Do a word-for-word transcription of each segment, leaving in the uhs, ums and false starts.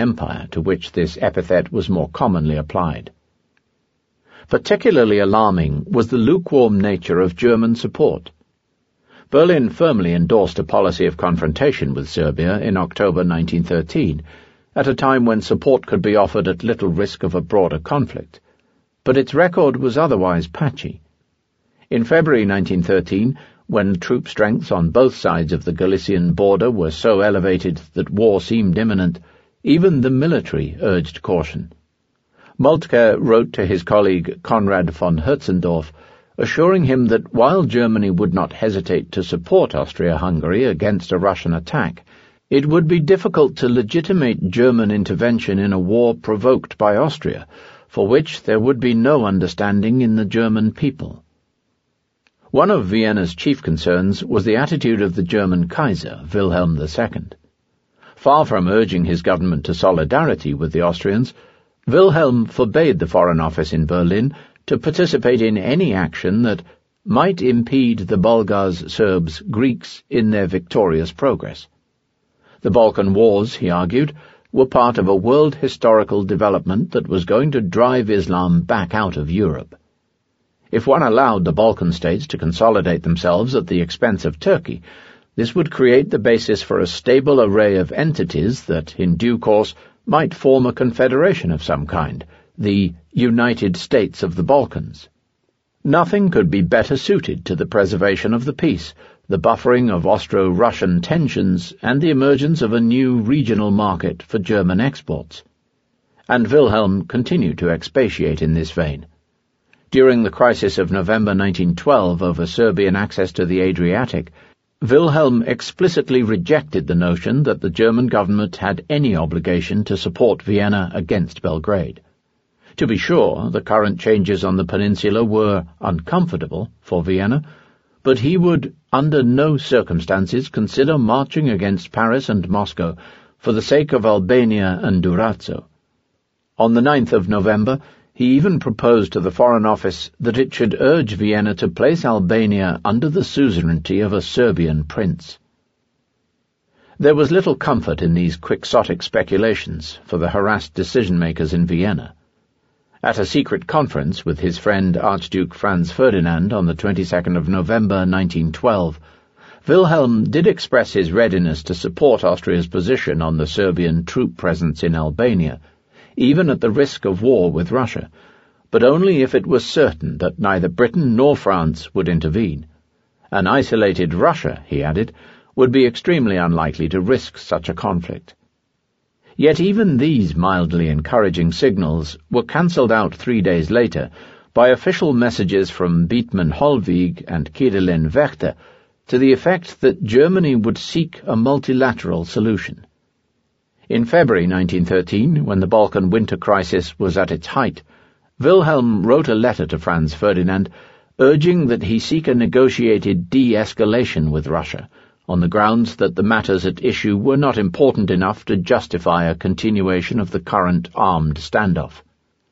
Empire, to which this epithet was more commonly applied. Particularly alarming was the lukewarm nature of German support. Berlin firmly endorsed a policy of confrontation with Serbia in October nineteen thirteen, at a time when support could be offered at little risk of a broader conflict, but its record was otherwise patchy. In February nineteen thirteen, when troop strengths on both sides of the Galician border were so elevated that war seemed imminent, even the military urged caution. Moltke wrote to his colleague Konrad von Hertzendorf, assuring him that while Germany would not hesitate to support Austria-Hungary against a Russian attack, it would be difficult to legitimate German intervention in a war provoked by Austria, for which there would be no understanding in the German people. One of Vienna's chief concerns was the attitude of the German Kaiser, Wilhelm the Second. Far from urging his government to solidarity with the Austrians, Wilhelm forbade the Foreign Office in Berlin to participate in any action that might impede the Bulgars, Serbs, Greeks in their victorious progress. The Balkan Wars, he argued, were part of a world historical development that was going to drive Islam back out of Europe. If one allowed the Balkan states to consolidate themselves at the expense of Turkey, this would create the basis for a stable array of entities that, in due course, might form a confederation of some kind, the United States of the Balkans. Nothing could be better suited to the preservation of the peace, the buffering of Austro-Russian tensions, and the emergence of a new regional market for German exports. And Wilhelm continued to expatiate in this vein. During the crisis of November nineteen twelve over Serbian access to the Adriatic, Wilhelm explicitly rejected the notion that the German government had any obligation to support Vienna against Belgrade. To be sure, the current changes on the peninsula were uncomfortable for Vienna, but he would, under no circumstances, consider marching against Paris and Moscow for the sake of Albania and Durazzo. On the ninth of November, he even proposed to the Foreign Office that it should urge Vienna to place Albania under the suzerainty of a Serbian prince. There was little comfort in these quixotic speculations for the harassed decision-makers in Vienna. At a secret conference with his friend Archduke Franz Ferdinand on the twenty-second of November nineteen twelve, Wilhelm did express his readiness to support Austria's position on the Serbian troop presence in Albania, even at the risk of war with Russia, but only if it was certain that neither Britain nor France would intervene. An isolated Russia, he added, would be extremely unlikely to risk such a conflict. Yet even these mildly encouraging signals were cancelled out three days later by official messages from Beetman Hollweg and Kirilin Wächter to the effect that Germany would seek a multilateral solution. In February nineteen thirteen, when the Balkan winter crisis was at its height, Wilhelm wrote a letter to Franz Ferdinand urging that he seek a negotiated de-escalation with Russia, on the grounds that the matters at issue were not important enough to justify a continuation of the current armed standoff.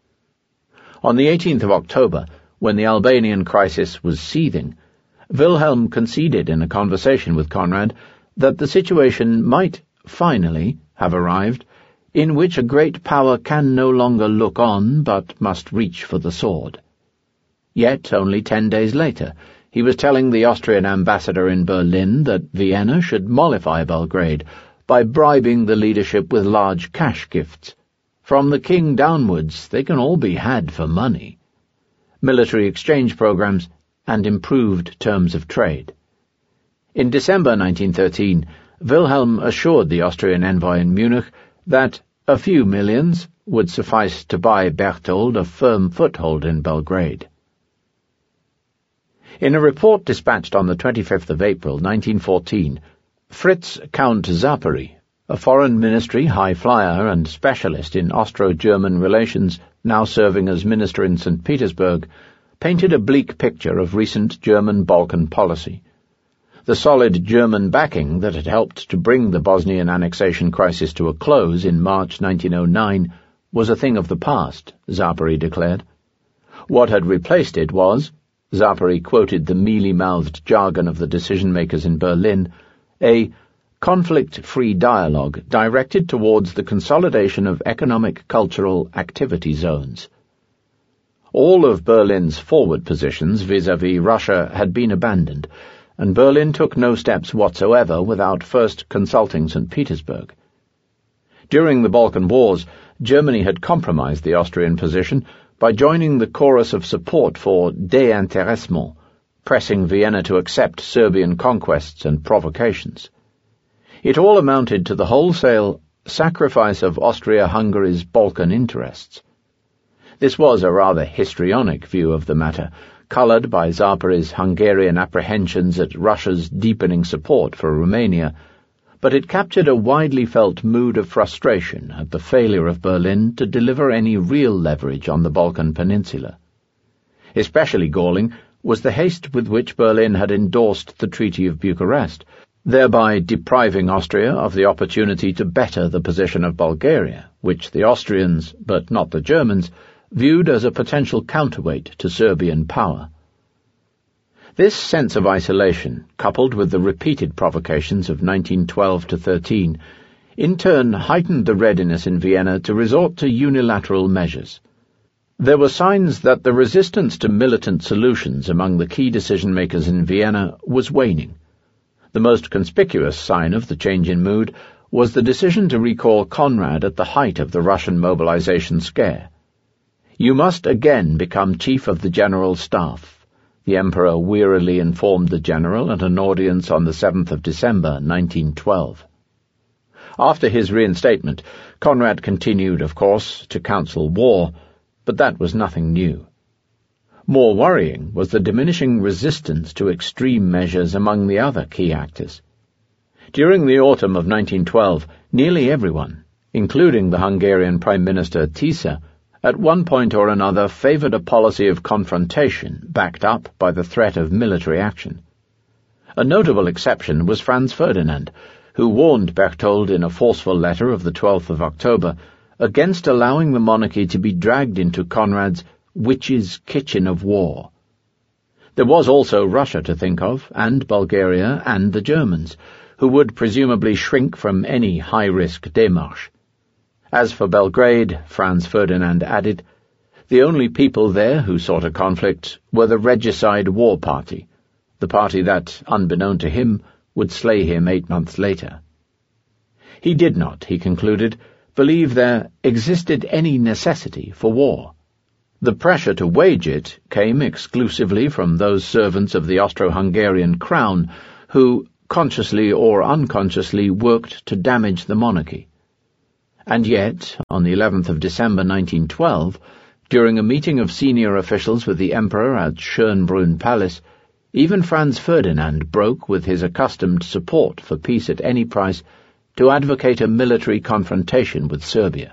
On the eighteenth of October, when the Albanian crisis was seething, Wilhelm conceded in a conversation with Conrad that the situation might, finally, have arrived, in which a great power can no longer look on but must reach for the sword. Yet, only ten days later, he was telling the Austrian ambassador in Berlin that Vienna should mollify Belgrade by bribing the leadership with large cash gifts. From the king downwards, they can all be had for money. Military exchange programs and improved terms of trade. In December nineteen thirteen, Wilhelm assured the Austrian envoy in Munich that a few millions would suffice to buy Berthold a firm foothold in Belgrade. In a report dispatched on the twenty-fifth of April nineteen fourteen, Fritz Count Zapari, a foreign ministry high-flyer and specialist in Austro-German relations, now serving as minister in Saint Petersburg, painted a bleak picture of recent German Balkan policy. The solid German backing that had helped to bring the Bosnian annexation crisis to a close in March nineteen oh nine was a thing of the past, Zapari declared. What had replaced it was, Zapari quoted the mealy-mouthed jargon of the decision-makers in Berlin, a conflict-free dialogue directed towards the consolidation of economic cultural activity zones. All of Berlin's forward positions vis-à-vis Russia had been abandoned, and Berlin took no steps whatsoever without first consulting Saint Petersburg. During the Balkan Wars, Germany had compromised the Austrian position by joining the chorus of support for déintéressement, pressing Vienna to accept Serbian conquests and provocations. It all amounted to the wholesale sacrifice of Austria-Hungary's Balkan interests. This was a rather histrionic view of the matter, coloured by Zápory's Hungarian apprehensions at Russia's deepening support for Romania, but it captured a widely felt mood of frustration at the failure of Berlin to deliver any real leverage on the Balkan Peninsula. Especially galling was the haste with which Berlin had endorsed the Treaty of Bucharest, thereby depriving Austria of the opportunity to better the position of Bulgaria, which the Austrians, but not the Germans, viewed as a potential counterweight to Serbian power. This sense of isolation, coupled with the repeated provocations of nineteen twelve to thirteen, in turn heightened the readiness in Vienna to resort to unilateral measures. There were signs that the resistance to militant solutions among the key decision-makers in Vienna was waning. The most conspicuous sign of the change in mood was the decision to recall Conrad at the height of the Russian mobilization scare. "You must again become chief of the General Staff," the Emperor wearily informed the general at an audience on the seventh of December, nineteen twelve. After his reinstatement, Conrad continued, of course, to counsel war, but that was nothing new. More worrying was the diminishing resistance to extreme measures among the other key actors. During the autumn of nineteen twelve, nearly everyone, including the Hungarian Prime Minister Tisza, at one point or another favoured a policy of confrontation backed up by the threat of military action. A notable exception was Franz Ferdinand, who warned Berchtold in a forceful letter of the twelfth of October against allowing the monarchy to be dragged into Conrad's witch's kitchen of war. There was also Russia to think of, and Bulgaria and the Germans, who would presumably shrink from any high-risk démarche. As for Belgrade, Franz Ferdinand added, the only people there who sought a conflict were the regicide war party, the party that, unbeknown to him, would slay him eight months later. He did not, he concluded, believe there existed any necessity for war. The pressure to wage it came exclusively from those servants of the Austro-Hungarian crown who, consciously or unconsciously, worked to damage the monarchy. And yet, on the eleventh of December nineteen twelve, during a meeting of senior officials with the Emperor at Schönbrunn Palace, even Franz Ferdinand broke with his accustomed support for peace at any price to advocate a military confrontation with Serbia.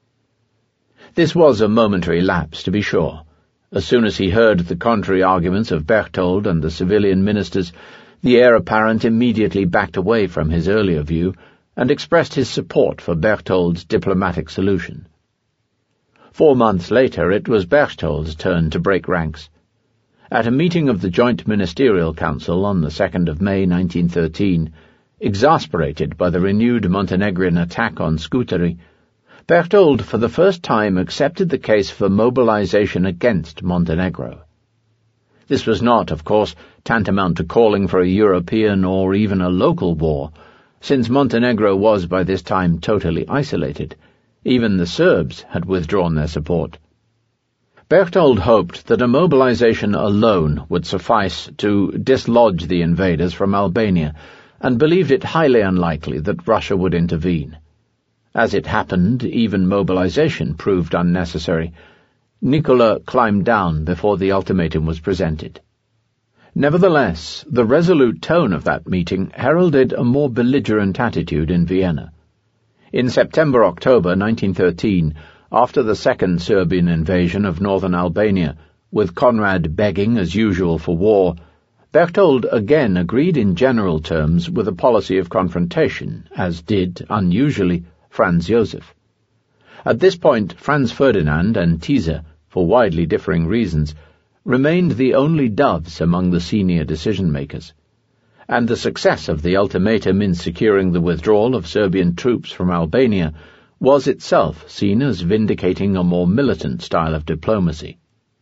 This was a momentary lapse, to be sure. As soon as he heard the contrary arguments of Berchtold and the civilian ministers, the heir apparent immediately backed away from his earlier view and expressed his support for Berchtold's diplomatic solution. Four months later it was Berchtold's turn to break ranks. At a meeting of the Joint Ministerial Council on the second of May nineteen thirteen, exasperated by the renewed Montenegrin attack on Scutari, Berchtold for the first time accepted the case for mobilization against Montenegro. This was not, of course, tantamount to calling for a European or even a local war, since Montenegro was by this time totally isolated. Even the Serbs had withdrawn their support. Berchtold hoped that a mobilization alone would suffice to dislodge the invaders from Albania, and believed it highly unlikely that Russia would intervene. As it happened, even mobilization proved unnecessary. Nicola climbed down before the ultimatum was presented. Nevertheless, the resolute tone of that meeting heralded a more belligerent attitude in Vienna. In September-October nineteen thirteen, after the second Serbian invasion of northern Albania, with Conrad begging as usual for war, Berchtold again agreed in general terms with a policy of confrontation, as did, unusually, Franz Josef. At this point Franz Ferdinand and Tisza, for widely differing reasons, remained the only doves among the senior decision-makers. and the success of the ultimatum in securing the withdrawal of Serbian troops from Albania was itself seen as vindicating a more militant style of diplomacy.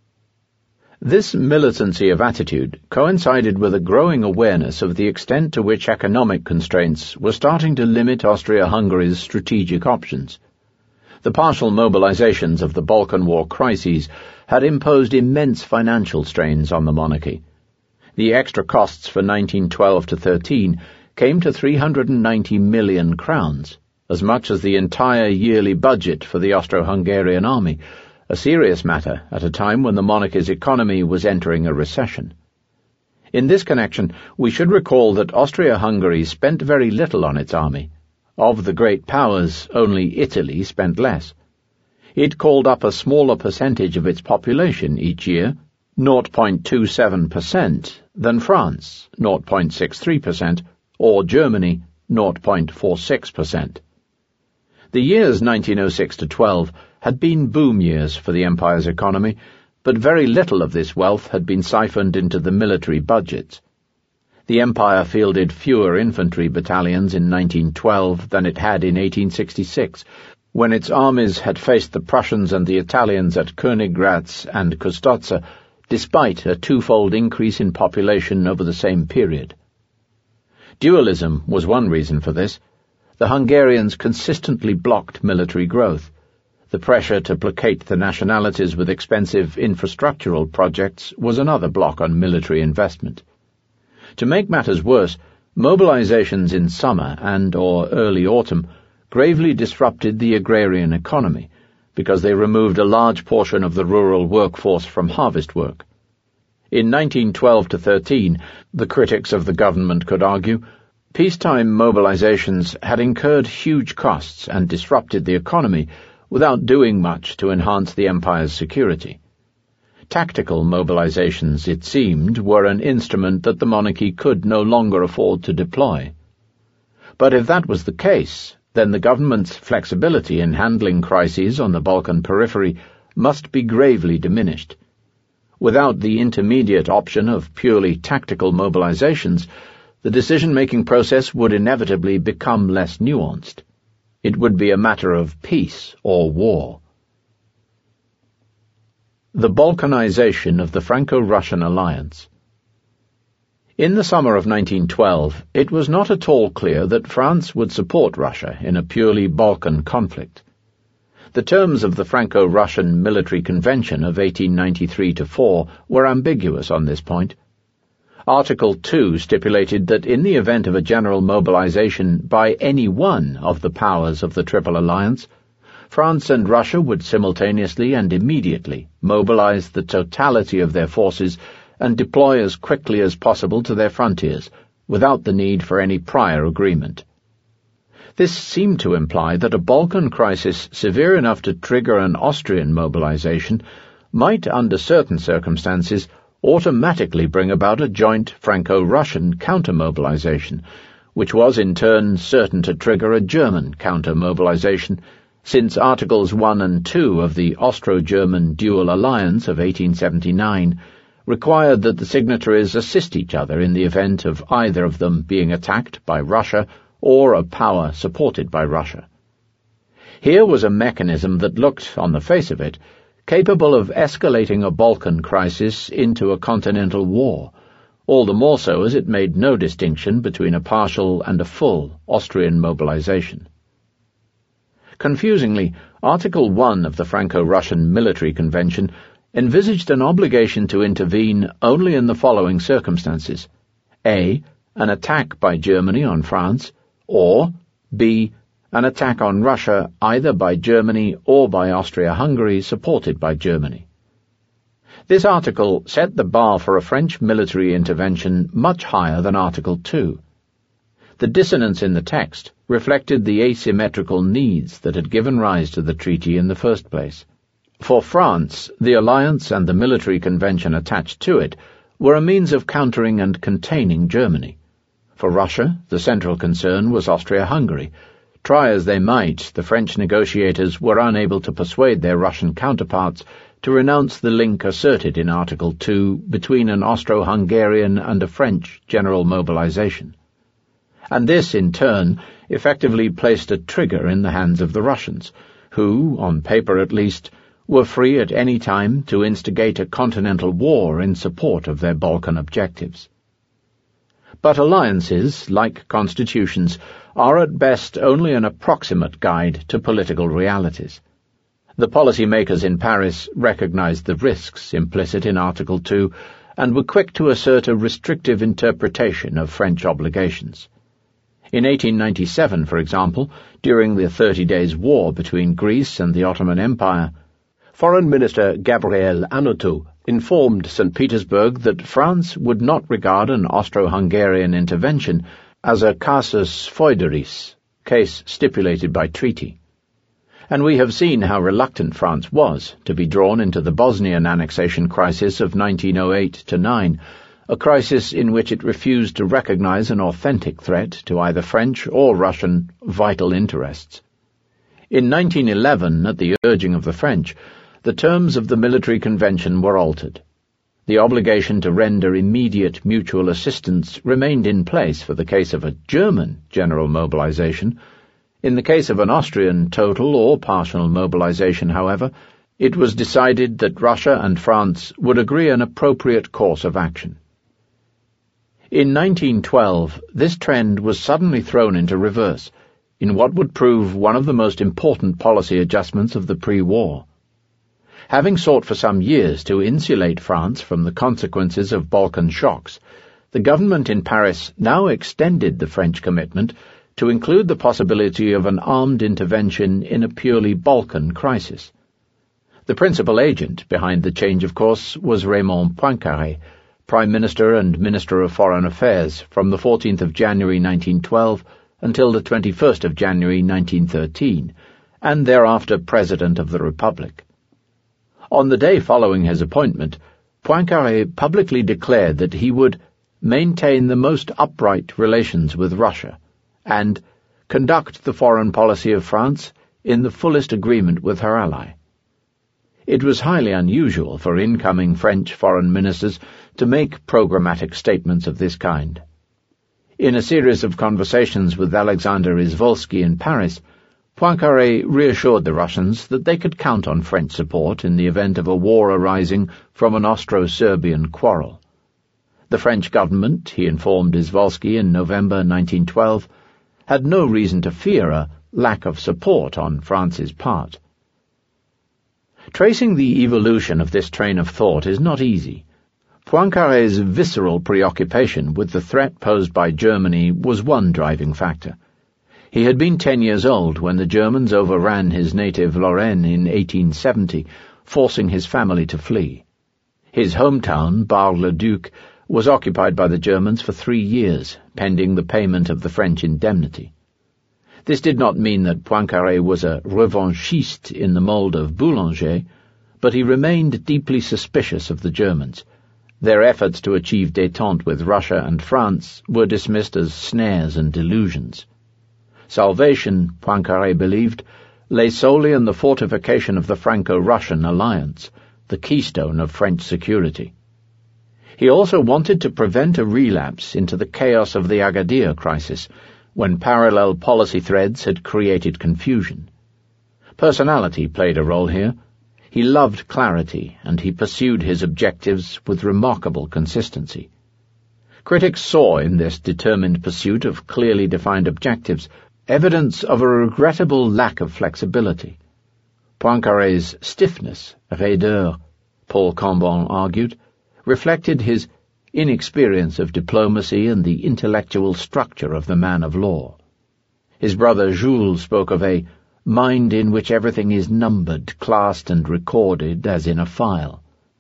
This militancy of attitude coincided with a growing awareness of the extent to which economic constraints were starting to limit Austria-Hungary's strategic options. The partial mobilizations of the Balkan War crises had imposed immense financial strains on the monarchy. The extra costs for nineteen twelve to thirteen came to three hundred ninety million crowns, as much as the entire yearly budget for the Austro-Hungarian army, a serious matter at a time when the monarchy's economy was entering a recession. In this connection, we should recall that Austria-Hungary spent very little on its army. Of the great powers, only Italy spent less. It called up a smaller percentage of its population each year, zero point two seven percent, than France, zero point six three percent, or Germany, zero point four six percent. The years nineteen oh six to twelve had been boom years for the Empire's economy, but very little of this wealth had been siphoned into the military budgets. The Empire fielded fewer infantry battalions in nineteen twelve than it had in eighteen sixty-six, when its armies had faced the Prussians and the Italians at Königgrätz and Custozza, despite a twofold increase in population over the same period. Dualism was one reason for this. The Hungarians consistently blocked military growth. The pressure to placate the nationalities with expensive infrastructural projects was another block on military investment. To make matters worse, mobilizations in summer and or early autumn gravely disrupted the agrarian economy because they removed a large portion of the rural workforce from harvest work. In nineteen twelve to thirteen, the critics of the government could argue, peacetime mobilizations had incurred huge costs and disrupted the economy without doing much to enhance the Empire's security. Tactical mobilizations, it seemed, were an instrument that the monarchy could no longer afford to deploy. But if that was the case, then the government's flexibility in handling crises on the Balkan periphery must be gravely diminished. Without the intermediate option of purely tactical mobilizations, the decision-making process would inevitably become less nuanced. It would be a matter of peace or war. The Balkanization of the Franco-Russian alliance. In the summer of nineteen twelve, it was not at all clear that France would support Russia in a purely Balkan conflict. The terms of the Franco-Russian Military Convention of eighteen ninety-three to four were ambiguous on this point. Article two stipulated that in the event of a general mobilization by any one of the powers of the Triple Alliance, France and Russia would simultaneously and immediately mobilize the totality of their forces and deploy as quickly as possible to their frontiers, without the need for any prior agreement. This seemed to imply that a Balkan crisis severe enough to trigger an Austrian mobilization might, under certain circumstances, automatically bring about a joint Franco-Russian counter-mobilization, which was in turn certain to trigger a German counter-mobilization, since Articles one and two of the Austro-German Dual Alliance of eighteen seventy-nine required that the signatories assist each other in the event of either of them being attacked by Russia or a power supported by Russia. Here was a mechanism that looked, on the face of it, capable of escalating a Balkan crisis into a continental war, all the more so as it made no distinction between a partial and a full Austrian mobilization. Confusingly, Article one of the Franco-Russian Military Convention envisaged an obligation to intervene only in the following circumstances: A. An attack by Germany on France, or B. An attack on Russia either by Germany or by Austria-Hungary supported by Germany. This article set the bar for a French military intervention much higher than Article two. The dissonance in the text reflected the asymmetrical needs that had given rise to the treaty in the first place. For France, the alliance and the military convention attached to it were a means of countering and containing Germany. For Russia, the central concern was Austria-Hungary. Try as they might, the French negotiators were unable to persuade their Russian counterparts to renounce the link asserted in Article two between an Austro-Hungarian and a French general mobilization. And this, in turn, effectively placed a trigger in the hands of the Russians, who, on paper at least, were free at any time to instigate a continental war in support of their Balkan objectives. But alliances, like constitutions, are at best only an approximate guide to political realities. The policymakers in Paris recognized the risks implicit in Article two and were quick to assert a restrictive interpretation of French obligations. In eighteen ninety-seven, for example, during the Thirty Days' War between Greece and the Ottoman Empire, Foreign Minister Gabriel Hanotaux informed Saint Petersburg that France would not regard an Austro-Hungarian intervention as a casus foederis, case stipulated by treaty. And we have seen how reluctant France was to be drawn into the Bosnian annexation crisis of nineteen oh eight to nine, a crisis in which it refused to recognize an authentic threat to either French or Russian vital interests. In nineteen eleven, at the urging of the French, the terms of the military convention were altered. The obligation to render immediate mutual assistance remained in place for the case of a German general mobilization. In the case of an Austrian total or partial mobilization, however, it was decided that Russia and France would agree an appropriate course of action. In nineteen twelve, this trend was suddenly thrown into reverse, in what would prove one of the most important policy adjustments of the pre-war. Having sought for some years to insulate France from the consequences of Balkan shocks, the government in Paris now extended the French commitment to include the possibility of an armed intervention in a purely Balkan crisis. The principal agent behind the change, of course, was Raymond Poincaré, Prime Minister and Minister of Foreign Affairs from the fourteenth of January nineteen twelve until the twenty-first of January nineteen thirteen, and thereafter President of the Republic. On the day following his appointment, Poincaré publicly declared that he would maintain the most upright relations with Russia and conduct the foreign policy of France in the fullest agreement with her ally. It was highly unusual for incoming French foreign ministers to make programmatic statements of this kind. In a series of conversations with Alexander Izvolsky in Paris, Poincaré reassured the Russians that they could count on French support in the event of a war arising from an Austro-Serbian quarrel. The French government, he informed Izvolsky in November nineteen twelve, had no reason to fear a lack of support on France's part. Tracing the evolution of this train of thought is not easy. Poincaré's visceral preoccupation with the threat posed by Germany was one driving factor. He had been ten years old when the Germans overran his native Lorraine in eighteen seventy, forcing his family to flee. His hometown, Bar-le-Duc, was occupied by the Germans for three years, pending the payment of the French indemnity. This did not mean that Poincaré was a revanchiste in the mould of Boulanger, but he remained deeply suspicious of the Germans. Their efforts to achieve détente with Russia and France were dismissed as snares and delusions. Salvation, Poincaré believed, lay solely in the fortification of the Franco-Russian alliance, the keystone of French security. He also wanted to prevent a relapse into the chaos of the Agadir crisis, when parallel policy threads had created confusion. Personality played a role here. He loved clarity, and he pursued his objectives with remarkable consistency. Critics saw in this determined pursuit of clearly defined objectives evidence of a regrettable lack of flexibility. Poincaré's stiffness, raideur, Paul Cambon argued, reflected his inexperience of diplomacy and the intellectual structure of the man of law. His brother Jules spoke of a mind in which everything is numbered, classed, and recorded as in a file.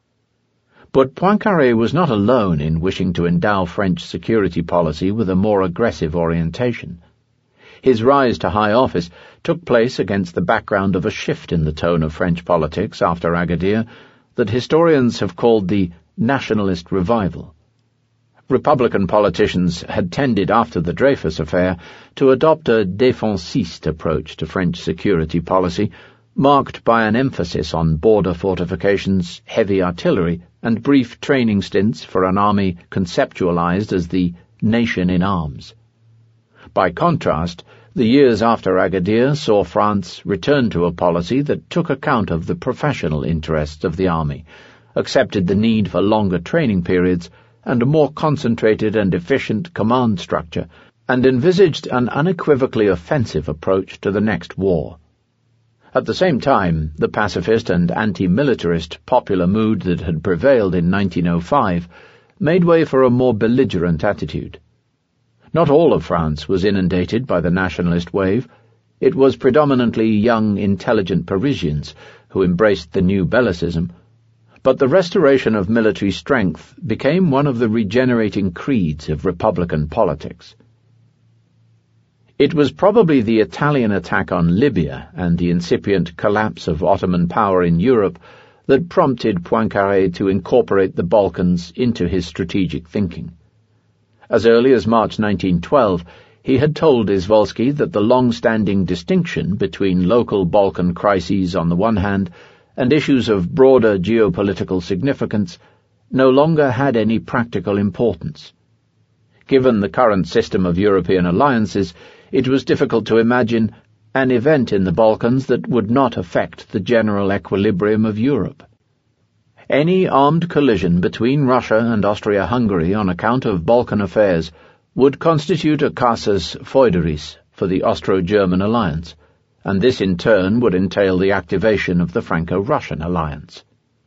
But Poincaré was not alone in wishing to endow French security policy with a more aggressive orientation. His rise to high office took place against the background of a shift in the tone of French politics after Agadir that historians have called the nationalist revival. Republican politicians had tended after the Dreyfus affair to adopt a défensiste approach to French security policy, marked by an emphasis on border fortifications, heavy artillery, and brief training stints for an army conceptualized as the nation in arms. By contrast, the years after Agadir saw France return to a policy that took account of the professional interests of the army, accepted the need for longer training periods and a more concentrated and efficient command structure, and envisaged an unequivocally offensive approach to the next war. At the same time, the pacifist and anti-militarist popular mood that had prevailed in nineteen oh five made way for a more belligerent attitude. Not all of France was inundated by the nationalist wave. It was predominantly young, intelligent Parisians who embraced the new Bellicism, but the restoration of military strength became one of the regenerating creeds of Republican politics. It was probably the Italian attack on Libya and the incipient collapse of Ottoman power in Europe that prompted Poincaré to incorporate the Balkans into his strategic thinking. As early as March nineteen twelve, he had told Izvolsky that the long-standing distinction between local Balkan crises on the one hand and issues of broader geopolitical significance no longer had any practical importance. Given the current system of European alliances, it was difficult to imagine an event in the Balkans that would not affect the general equilibrium of Europe. Any armed collision between Russia and Austria-Hungary on account of Balkan affairs would constitute a casus foederis for the Austro-German alliance, and this in turn would entail the activation of the Franco-Russian alliance.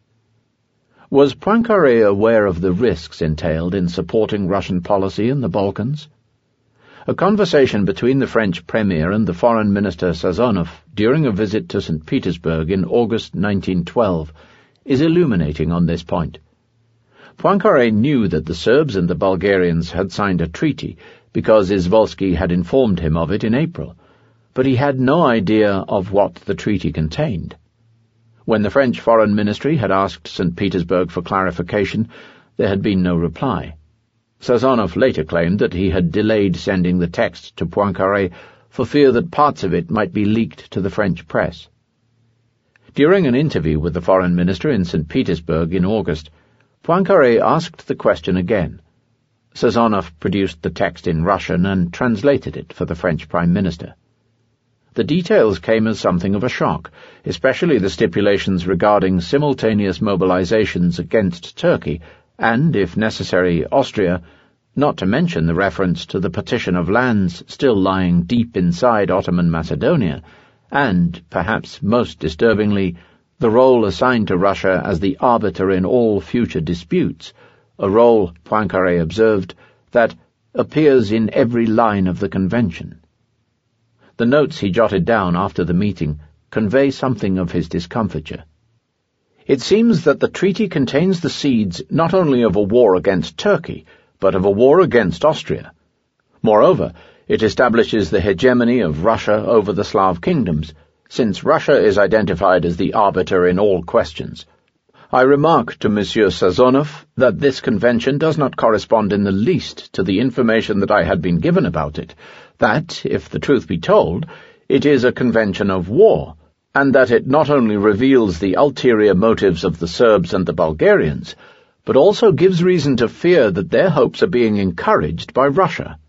Was Poincaré aware of the risks entailed in supporting Russian policy in the Balkans? A conversation between the French Premier and the Foreign Minister Sazonov during a visit to Saint Petersburg in August nineteen twelve is illuminating on this point. Poincaré knew that the Serbs and the Bulgarians had signed a treaty because Izvolsky had informed him of it in April, but he had no idea of what the treaty contained. When the French Foreign Ministry had asked Saint Petersburg for clarification, there had been no reply. Sazonov later claimed that he had delayed sending the text to Poincaré for fear that parts of it might be leaked to the French press. During an interview with the Foreign Minister in Saint Petersburg in August, Poincaré asked the question again. Sazonov produced the text in Russian and translated it for the French Prime Minister. The details came as something of a shock, especially the stipulations regarding simultaneous mobilizations against Turkey and, if necessary, Austria, not to mention the reference to the partition of lands still lying deep inside Ottoman Macedonia, and, perhaps most disturbingly, the role assigned to Russia as the arbiter in all future disputes, a role, Poincaré observed, that appears in every line of the convention. The notes he jotted down after the meeting convey something of his discomfiture. It seems that the treaty contains the seeds not only of a war against Turkey, but of a war against Austria. Moreover, it establishes the hegemony of Russia over the Slav kingdoms, since Russia is identified as the arbiter in all questions. I remark to Monsieur Sazonov that this convention does not correspond in the least to the information that I had been given about it, that, if the truth be told, it is a convention of war, and that it not only reveals the ulterior motives of the Serbs and the Bulgarians, but also gives reason to fear that their hopes are being encouraged by Russia.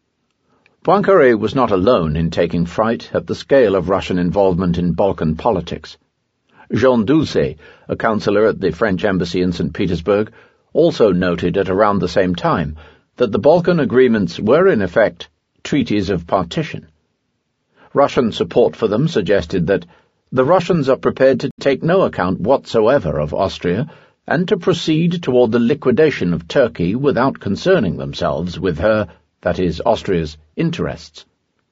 Poincaré was not alone in taking fright at the scale of Russian involvement in Balkan politics. Jean Dulce, a councillor at the French embassy in Saint Petersburg, also noted at around the same time that the Balkan agreements were in effect treaties of partition. Russian support for them suggested that the Russians are prepared to take no account whatsoever of Austria and to proceed toward the liquidation of Turkey without concerning themselves with her, that is, Austria's, interests.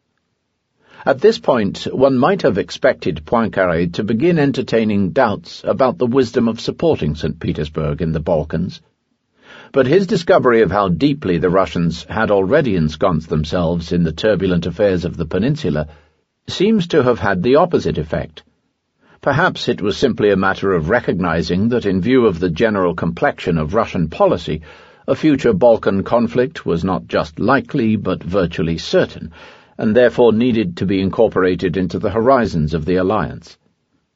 At this point, one might have expected Poincaré to begin entertaining doubts about the wisdom of supporting Saint Petersburg in the Balkans. But his discovery of how deeply the Russians had already ensconced themselves in the turbulent affairs of the peninsula seems to have had the opposite effect. Perhaps it was simply a matter of recognizing that in view of the general complexion of Russian policy, a future Balkan conflict was not just likely but virtually certain, and therefore needed to be incorporated into the horizons of the alliance.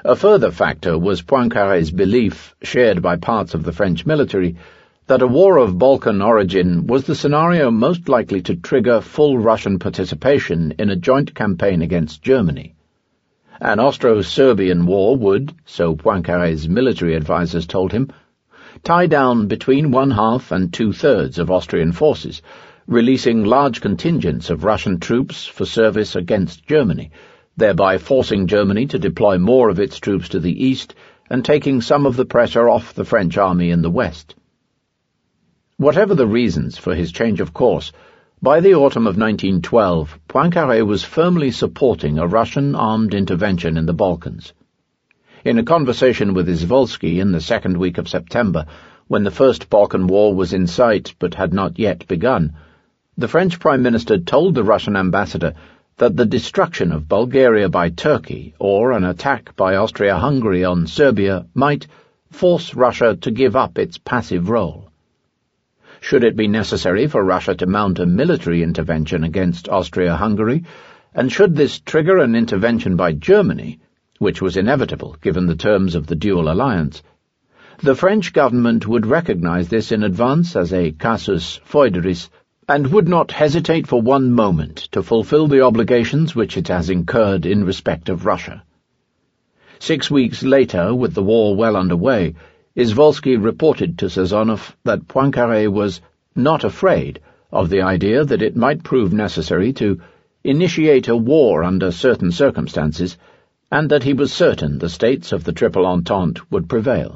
A further factor was Poincaré's belief, shared by parts of the French military, that a war of Balkan origin was the scenario most likely to trigger full Russian participation in a joint campaign against Germany. An Austro-Serbian war would, so Poincaré's military advisers told him, tie down between one-half and two-thirds of Austrian forces, releasing large contingents of Russian troops for service against Germany, thereby forcing Germany to deploy more of its troops to the east and taking some of the pressure off the French army in the west. Whatever the reasons for his change of course, by the autumn of nineteen twelve, Poincaré was firmly supporting a Russian armed intervention in the Balkans. In a conversation with Izvolsky in the second week of September, when the First Balkan War was in sight but had not yet begun, the French Prime Minister told the Russian ambassador that the destruction of Bulgaria by Turkey or an attack by Austria-Hungary on Serbia might force Russia to give up its passive role. Should it be necessary for Russia to mount a military intervention against Austria-Hungary, and should this trigger an intervention by Germany, which was inevitable given the terms of the dual alliance, the French government would recognize this in advance as a casus foederis and would not hesitate for one moment to fulfill the obligations which it has incurred in respect of Russia. Six weeks later, with the war well underway, Izvolsky reported to Sazonov that Poincaré was not afraid of the idea that it might prove necessary to initiate a war under certain circumstances, and that he was certain the states of the Triple Entente would prevail.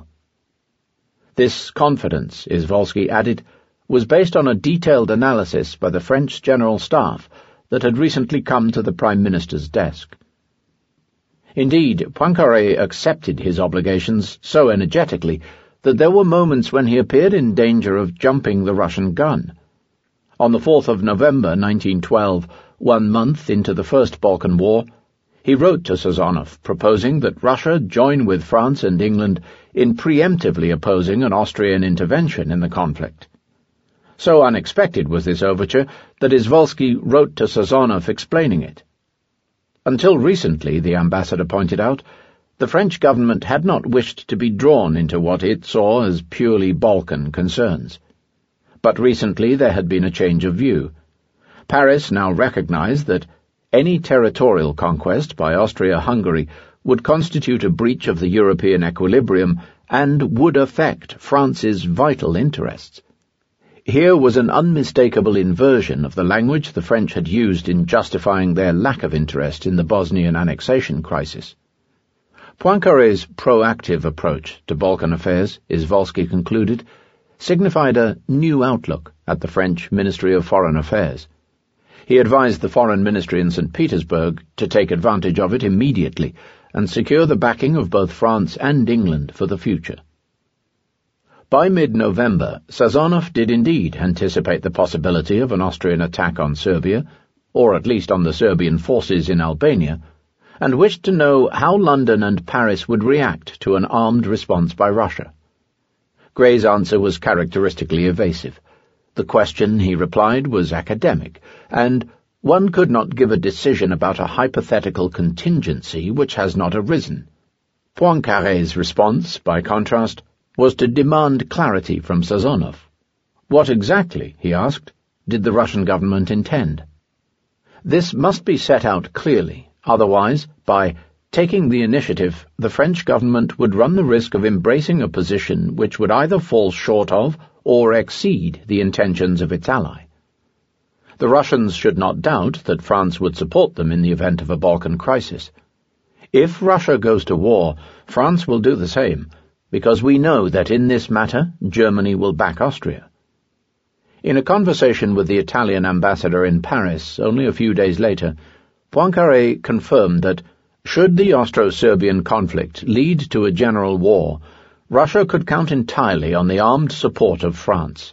This confidence, Izvolsky added, was based on a detailed analysis by the French General Staff that had recently come to the Prime Minister's desk. Indeed, Poincaré accepted his obligations so energetically that there were moments when he appeared in danger of jumping the Russian gun. On the fourth of November nineteen twelve, one month into the First Balkan War, he wrote to Sazonov proposing that Russia join with France and England in preemptively opposing an Austrian intervention in the conflict. So unexpected was this overture that Izvolsky wrote to Sazonov explaining it. Until recently, the ambassador pointed out, the French government had not wished to be drawn into what it saw as purely Balkan concerns. But recently there had been a change of view. Paris now recognized that any territorial conquest by Austria-Hungary would constitute a breach of the European equilibrium and would affect France's vital interests. Here was an unmistakable inversion of the language the French had used in justifying their lack of interest in the Bosnian annexation crisis. Poincaré's proactive approach to Balkan affairs, Izvolsky concluded, signified a new outlook at the French Ministry of Foreign Affairs. He advised the Foreign Ministry in Saint Petersburg to take advantage of it immediately and secure the backing of both France and England for the future. By mid-November, Sazonov did indeed anticipate the possibility of an Austrian attack on Serbia, or at least on the Serbian forces in Albania, and wished to know how London and Paris would react to an armed response by Russia. Gray's answer was characteristically evasive. The question, he replied, was academic, and one could not give a decision about a hypothetical contingency which has not arisen. Poincaré's response, by contrast, was to demand clarity from Sazonov. What exactly, he asked, did the Russian government intend? This must be set out clearly, otherwise, by taking the initiative, the French government would run the risk of embracing a position which would either fall short of or exceed the intentions of its ally. The Russians should not doubt that France would support them in the event of a Balkan crisis. If Russia goes to war, France will do the same, because we know that in this matter Germany will back Austria. In a conversation with the Italian ambassador in Paris only a few days later, Poincaré confirmed that, should the Austro-Serbian conflict lead to a general war, Russia could count entirely on the armed support of France.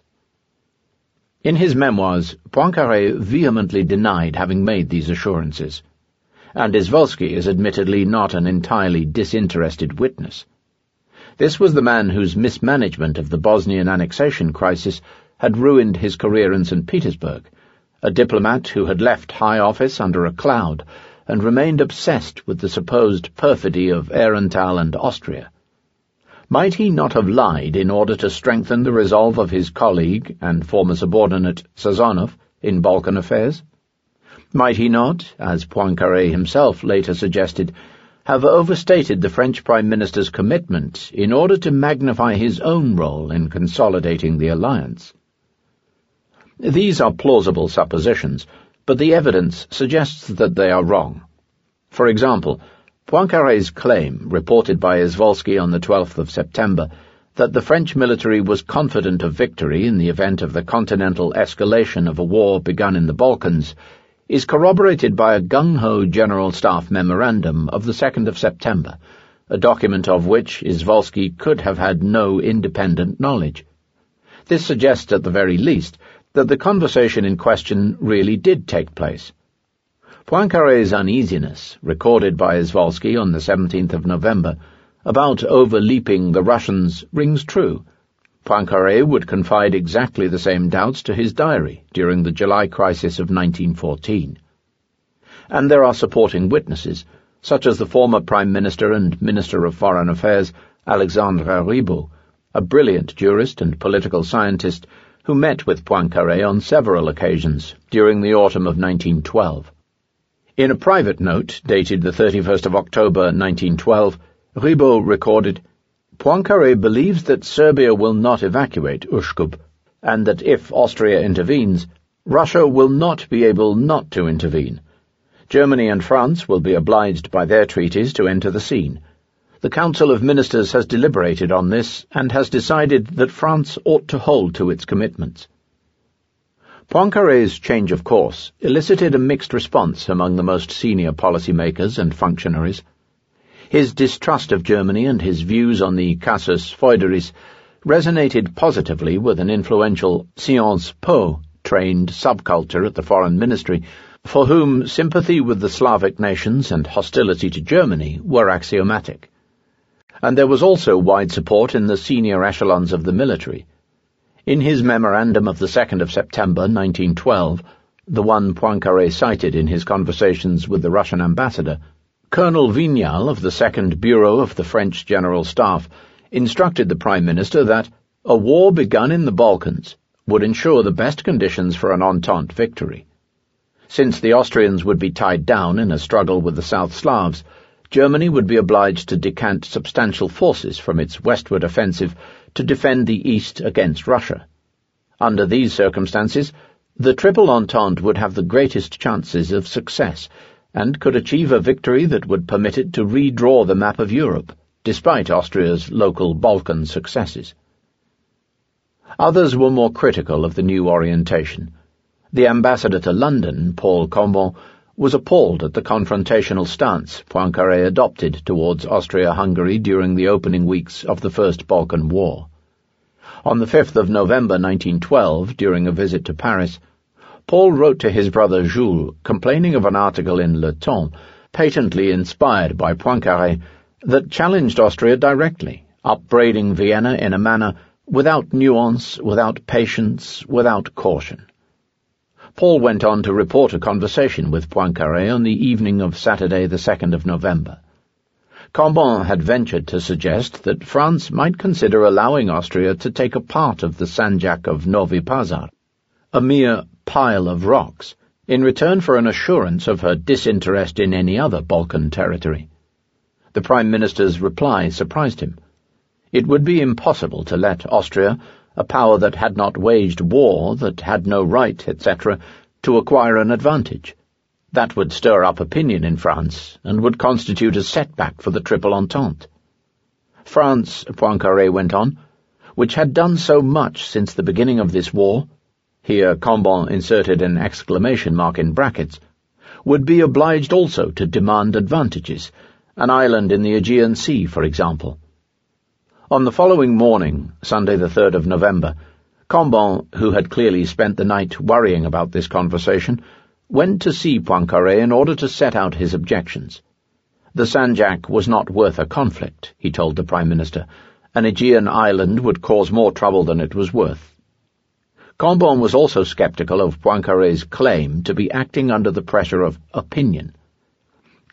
In his memoirs, Poincaré vehemently denied having made these assurances, and Izvolsky is admittedly not an entirely disinterested witness. This was the man whose mismanagement of the Bosnian annexation crisis had ruined his career in Saint Petersburg, a diplomat who had left high office under a cloud, and remained obsessed with the supposed perfidy of Aehrenthal and Austria. Might he not have lied in order to strengthen the resolve of his colleague and former subordinate Sazonov in Balkan affairs? Might he not, as Poincaré himself later suggested, have overstated the French Prime Minister's commitment in order to magnify his own role in consolidating the alliance? These are plausible suppositions, but the evidence suggests that they are wrong. For example, Poincaré's claim, reported by Izvolsky on the twelfth of September, that the French military was confident of victory in the event of the continental escalation of a war begun in the Balkans, is corroborated by a gung-ho General Staff memorandum of the second of September, a document of which Izvolsky could have had no independent knowledge. This suggests, at the very least, that the conversation in question really did take place. Poincaré's uneasiness, recorded by Izvolsky on the seventeenth of November, about overleaping the Russians rings true. Poincaré would confide exactly the same doubts to his diary during the July crisis of nineteen fourteen. And there are supporting witnesses, such as the former Prime Minister and Minister of Foreign Affairs, Alexandre Ribot, a brilliant jurist and political scientist who met with Poincaré on several occasions during the autumn of nineteen twelve. In a private note dated the thirty-first of October nineteen twelve, Ribot recorded, "Poincaré believes that Serbia will not evacuate Ushkup, and that if Austria intervenes, Russia will not be able not to intervene. Germany and France will be obliged by their treaties to enter the scene. The Council of Ministers has deliberated on this and has decided that France ought to hold to its commitments." Poincaré's change of course elicited a mixed response among the most senior policymakers and functionaries. His distrust of Germany and his views on the casus foederis resonated positively with an influential Sciences Po trained subculture at the Foreign Ministry, for whom sympathy with the Slavic nations and hostility to Germany were axiomatic. And there was also wide support in the senior echelons of the military. In his memorandum of the second of September nineteen twelve, the one Poincaré cited in his conversations with the Russian ambassador, Colonel Vignal of the Second Bureau of the French General Staff instructed the Prime Minister that a war begun in the Balkans would ensure the best conditions for an Entente victory. Since the Austrians would be tied down in a struggle with the South Slavs, Germany would be obliged to decant substantial forces from its westward offensive to defend the East against Russia. Under these circumstances, the Triple Entente would have the greatest chances of success, and could achieve a victory that would permit it to redraw the map of Europe, despite Austria's local Balkan successes. Others were more critical of the new orientation. The ambassador to London, Paul Combon, was appalled at the confrontational stance Poincaré adopted towards Austria-Hungary during the opening weeks of the First Balkan War. On the fifth of November nineteen twelve, during a visit to Paris, Paul wrote to his brother Jules, complaining of an article in Le Temps, patently inspired by Poincaré, that challenged Austria directly, upbraiding Vienna in a manner without nuance, without patience, without caution. Paul went on to report a conversation with Poincaré on the evening of Saturday the second of November. Combon had ventured to suggest that France might consider allowing Austria to take a part of the Sanjak of Novi Pazar, a mere pile of rocks, in return for an assurance of her disinterest in any other Balkan territory. The Prime Minister's reply surprised him. It would be impossible to let Austria, a power that had not waged war, that had no right, et cetera, to acquire an advantage. That would stir up opinion in France, and would constitute a setback for the Triple Entente. France, Poincaré went on, which had done so much since the beginning of this war, here Combon inserted an exclamation mark in brackets, would be obliged also to demand advantages, an island in the Aegean Sea, for example. On the following morning, Sunday the third of November, Combon, who had clearly spent the night worrying about this conversation, went to see Poincaré in order to set out his objections. The Sanjak was not worth a conflict, he told the Prime Minister. An Aegean island would cause more trouble than it was worth. Combon was also sceptical of Poincaré's claim to be acting under the pressure of opinion.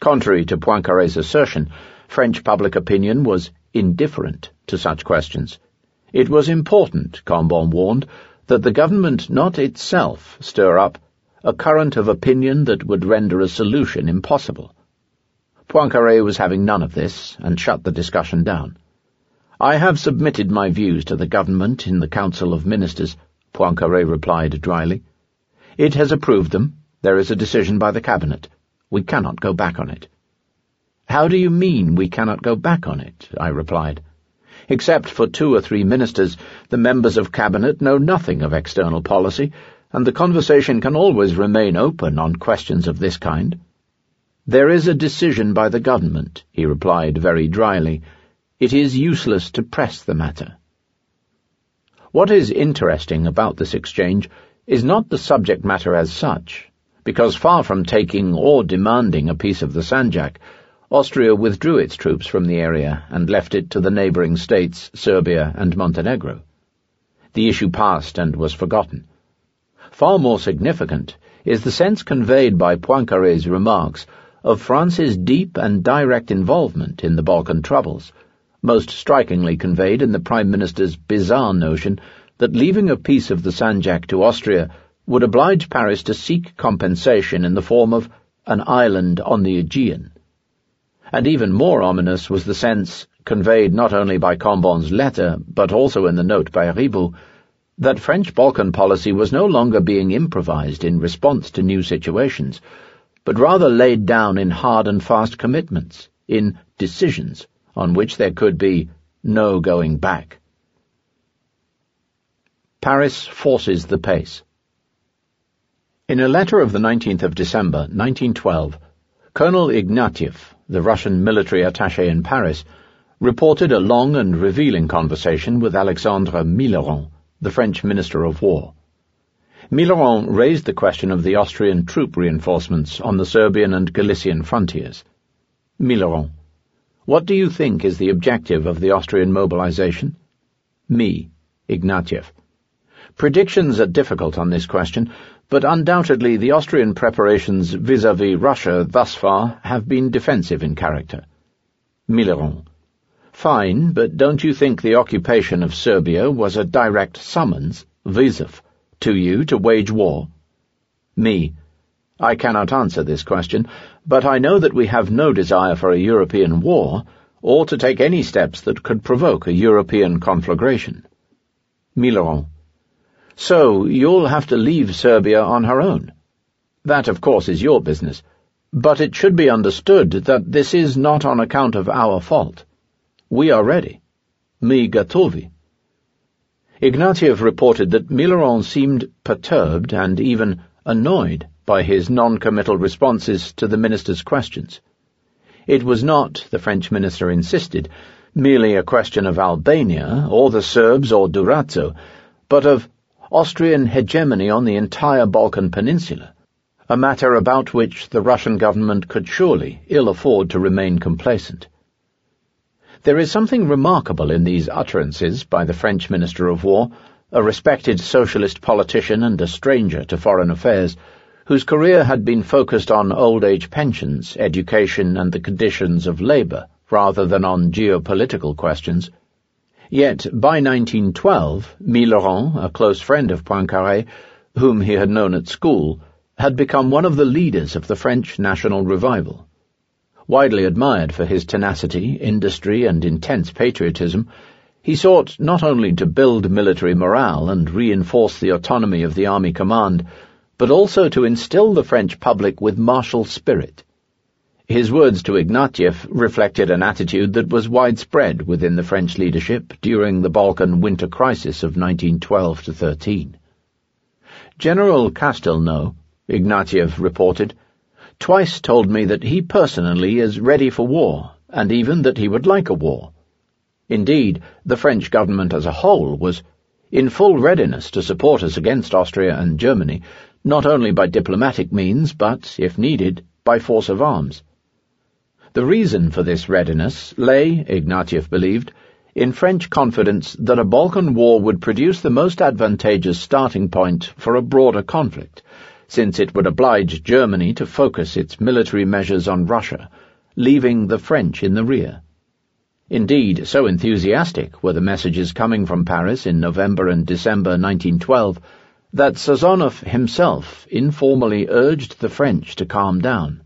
Contrary to Poincaré's assertion, French public opinion was indifferent to such questions. It was important, Cambon warned, that the government not itself stir up a current of opinion that would render a solution impossible. Poincaré was having none of this, and shut the discussion down. "I have submitted my views to the government in the Council of Ministers," Poincaré replied dryly. "It has approved them. There is a decision by the Cabinet. We cannot go back on it." "How do you mean we cannot go back on it?" I replied. "Except for two or three ministers, the members of Cabinet know nothing of external policy, and the conversation can always remain open on questions of this kind." "There is a decision by the government," he replied very dryly. "It is useless to press the matter." What is interesting about this exchange is not the subject matter as such, because far from taking or demanding a piece of the Sanjak, Austria withdrew its troops from the area and left it to the neighbouring states, Serbia and Montenegro. The issue passed and was forgotten. Far more significant is the sense conveyed by Poincaré's remarks of France's deep and direct involvement in the Balkan troubles, most strikingly conveyed in the Prime Minister's bizarre notion that leaving a piece of the Sanjak to Austria would oblige Paris to seek compensation in the form of an island on the Aegean. And even more ominous was the sense, conveyed not only by Cambon's letter, but also in the note by Ribot, that French Balkan policy was no longer being improvised in response to new situations, but rather laid down in hard and fast commitments, in decisions, on which there could be no going back. Paris forces the pace. In a letter of the nineteenth of December, nineteen twelve, Colonel Ignatieff, the Russian military attaché in Paris, reported a long and revealing conversation with Alexandre Millerand, the French Minister of War. Millerand raised the question of the Austrian troop reinforcements on the Serbian and Galician frontiers. Millerand: "What do you think is the objective of the Austrian mobilization?" Me, Ignatieff: "Predictions are difficult on this question, but undoubtedly the Austrian preparations vis-à-vis Russia thus far have been defensive in character." Millerand: "Fine, but don't you think the occupation of Serbia was a direct summons, vyzov, to you to wage war?" Me: "I cannot answer this question, but I know that we have no desire for a European war, or to take any steps that could provoke a European conflagration." Millerand: "So you'll have to leave Serbia on her own. That, of course, is your business, but it should be understood that this is not on account of our fault. We are ready. My gotovi." Ignatieff reported that Millerand seemed perturbed and even annoyed by his non-committal responses to the minister's questions. It was not, the French minister insisted, merely a question of Albania, or the Serbs or Durazzo, but of Austrian hegemony on the entire Balkan Peninsula, a matter about which the Russian government could surely ill afford to remain complacent. There is something remarkable in these utterances by the French Minister of War, a respected socialist politician and a stranger to foreign affairs, whose career had been focused on old-age pensions, education, and the conditions of labour, rather than on geopolitical questions. Yet, by nineteen twelve, Millerand, a close friend of Poincaré, whom he had known at school, had become one of the leaders of the French national revival. Widely admired for his tenacity, industry, and intense patriotism, he sought not only to build military morale and reinforce the autonomy of the army command, but also to instill the French public with martial spirit. His words to Ignatieff reflected an attitude that was widespread within the French leadership during the Balkan winter crisis of nineteen twelve to thirteen. General Castelnau, Ignatieff reported, twice told me that he personally is ready for war, and even that he would like a war. Indeed, the French government as a whole was in full readiness to support us against Austria and Germany, not only by diplomatic means, but, if needed, by force of arms. The reason for this readiness lay, Ignatieff believed, in French confidence that a Balkan war would produce the most advantageous starting point for a broader conflict, since it would oblige Germany to focus its military measures on Russia, leaving the French in the rear. Indeed, so enthusiastic were the messages coming from Paris in November and December nineteen twelve that Sazonov himself informally urged the French to calm down.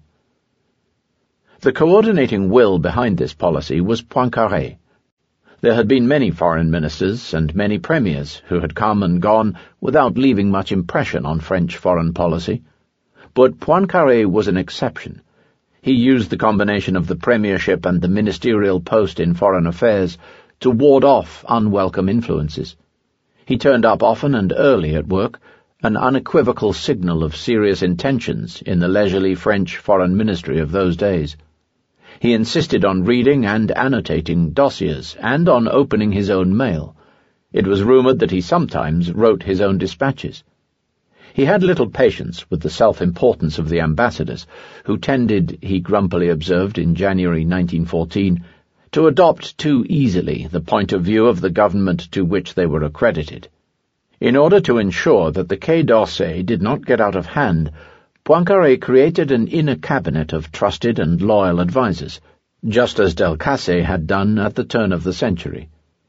The coordinating will behind this policy was Poincaré. There had been many foreign ministers and many premiers who had come and gone without leaving much impression on French foreign policy, but Poincaré was an exception. He used the combination of the premiership and the ministerial post in foreign affairs to ward off unwelcome influences. He turned up often and early at work, an unequivocal signal of serious intentions in the leisurely French foreign ministry of those days. He insisted on reading and annotating dossiers and on opening his own mail. It was rumoured that he sometimes wrote his own dispatches. He had little patience with the self-importance of the ambassadors, who tended, he grumpily observed in January nineteen fourteen, to adopt too easily the point of view of the government to which they were accredited. In order to ensure that the Quai d'Orsay did not get out of hand, Poincaré created an inner cabinet of trusted and loyal advisers, just as Delcasse had done at the turn of the century.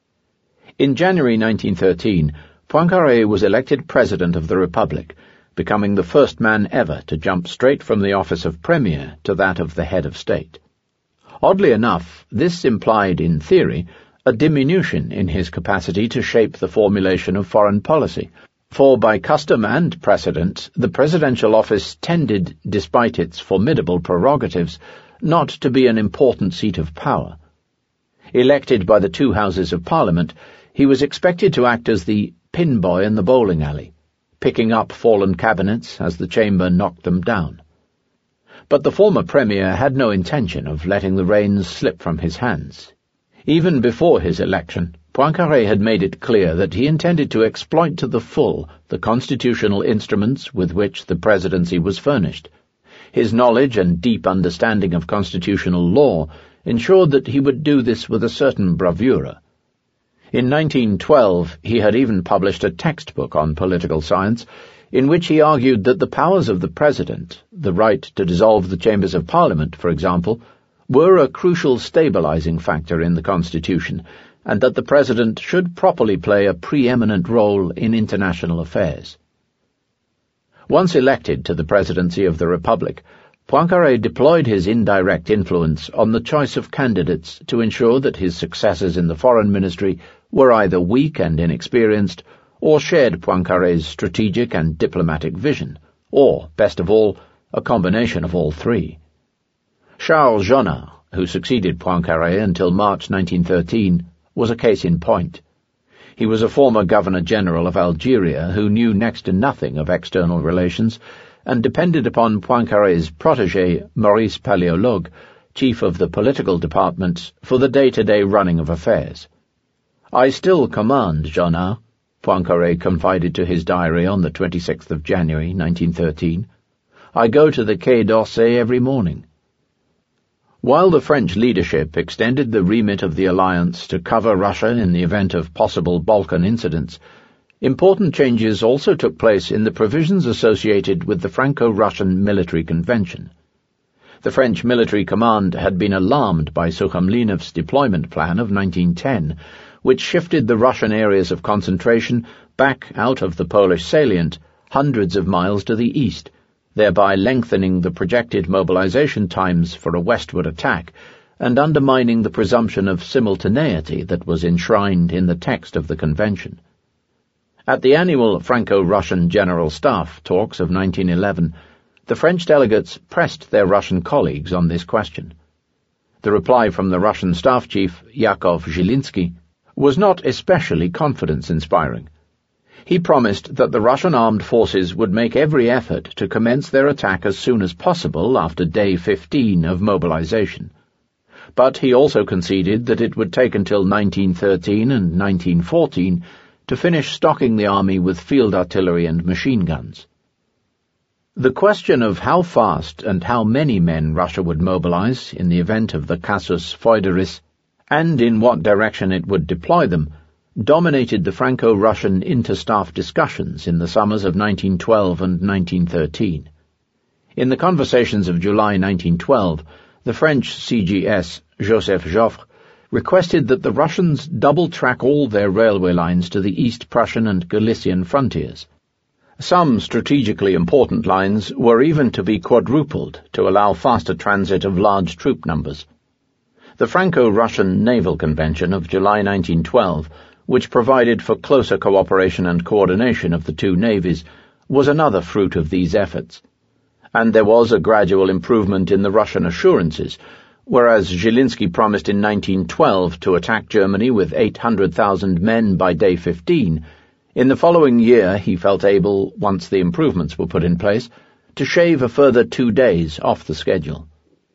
In January nineteen thirteen, Poincaré was elected President of the Republic, becoming the first man ever to jump straight from the office of Premier to that of the head of state. Oddly enough, this implied, in theory, a diminution in his capacity to shape the formulation of foreign policy, for by custom and precedent the presidential office tended, despite its formidable prerogatives, not to be an important seat of power. Elected by the two houses of Parliament, he was expected to act as the pin boy in the bowling alley, picking up fallen cabinets as the chamber knocked them down. But the former premier had no intention of letting the reins slip from his hands. Even before his election, Poincaré had made it clear that he intended to exploit to the full the constitutional instruments with which the presidency was furnished. His knowledge and deep understanding of constitutional law ensured that he would do this with a certain bravura. In nineteen twelve he had even published a textbook on political science, in which he argued that the powers of the President, the right to dissolve the Chambers of Parliament, for example, were a crucial stabilizing factor in the Constitution, and that the President should properly play a preeminent role in international affairs. Once elected to the presidency of the Republic, Poincaré deployed his indirect influence on the choice of candidates to ensure that his successors in the foreign ministry were either weak and inexperienced, or shared Poincaré's strategic and diplomatic vision, or, best of all, a combination of all three. Charles Jonnart, who succeeded Poincaré until March nineteen thirteen, was a case in point. He was a former Governor-General of Algeria who knew next to nothing of external relations, and depended upon Poincaré's protégé Maurice Paléologue, chief of the political department, for the day-to-day running of affairs. "I still command, Jonnart," Poincaré confided to his diary on the twenty-sixth of January nineteen thirteen. "I go to the Quai d'Orsay every morning." While the French leadership extended the remit of the alliance to cover Russia in the event of possible Balkan incidents, important changes also took place in the provisions associated with the Franco-Russian military convention. The French military command had been alarmed by Sukhamlinov's deployment plan of nineteen ten, which shifted the Russian areas of concentration back out of the Polish salient hundreds of miles to the east, thereby lengthening the projected mobilization times for a westward attack and undermining the presumption of simultaneity that was enshrined in the text of the convention. At the annual Franco-Russian General Staff talks of nineteen eleven, the French delegates pressed their Russian colleagues on this question. The reply from the Russian staff chief, Yakov Zhilinsky, was not especially confidence-inspiring. He promised that the Russian armed forces would make every effort to commence their attack as soon as possible after day fifteen of mobilization. But he also conceded that it would take until nineteen thirteen and nineteen fourteen to finish stocking the army with field artillery and machine guns. The question of how fast and how many men Russia would mobilize in the event of the casus foederis, and in what direction it would deploy them, dominated the Franco-Russian interstaff discussions in the summers of nineteen twelve and nineteen thirteen. In the conversations of July nineteen twelve, the French C G S, Joseph Joffre, requested that the Russians double-track all their railway lines to the East Prussian and Galician frontiers. Some strategically important lines were even to be quadrupled to allow faster transit of large troop numbers. The Franco-Russian Naval Convention of July nineteen twelve, which provided for closer cooperation and coordination of the two navies, was another fruit of these efforts. And there was a gradual improvement in the Russian assurances. Whereas Zhilinsky promised in nineteen twelve to attack Germany with eight hundred thousand men by day fifteen, in the following year he felt able, once the improvements were put in place, to shave a further two days off the schedule.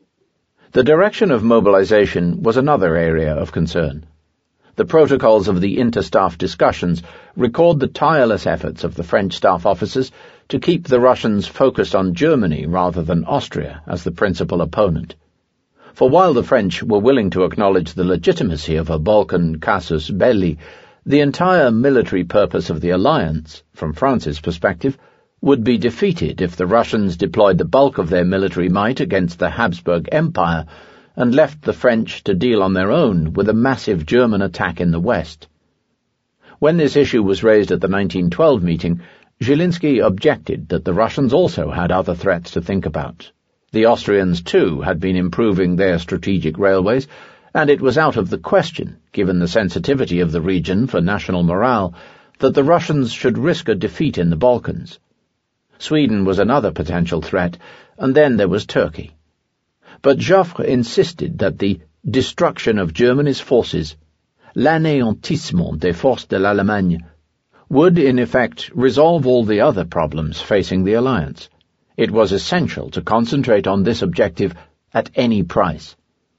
The direction of mobilization was another area of concern. The protocols of the interstaff discussions record the tireless efforts of the French staff officers to keep the Russians focused on Germany rather than Austria as the principal opponent. For while the French were willing to acknowledge the legitimacy of a Balkan casus belli, the entire military purpose of the alliance, from France's perspective, would be defeated if the Russians deployed the bulk of their military might against the Habsburg Empire and left the French to deal on their own with a massive German attack in the west. When this issue was raised at the nineteen twelve meeting, Zhilinsky objected that the Russians also had other threats to think about. The Austrians, too, had been improving their strategic railways, and it was out of the question, given the sensitivity of the region for national morale, that the Russians should risk a defeat in the Balkans. Sweden was another potential threat, and then there was Turkey. But Joffre insisted that the destruction of Germany's forces, l'anéantissement des forces de l'Allemagne, would in effect resolve all the other problems facing the alliance. It was essential to concentrate on this objective at any price.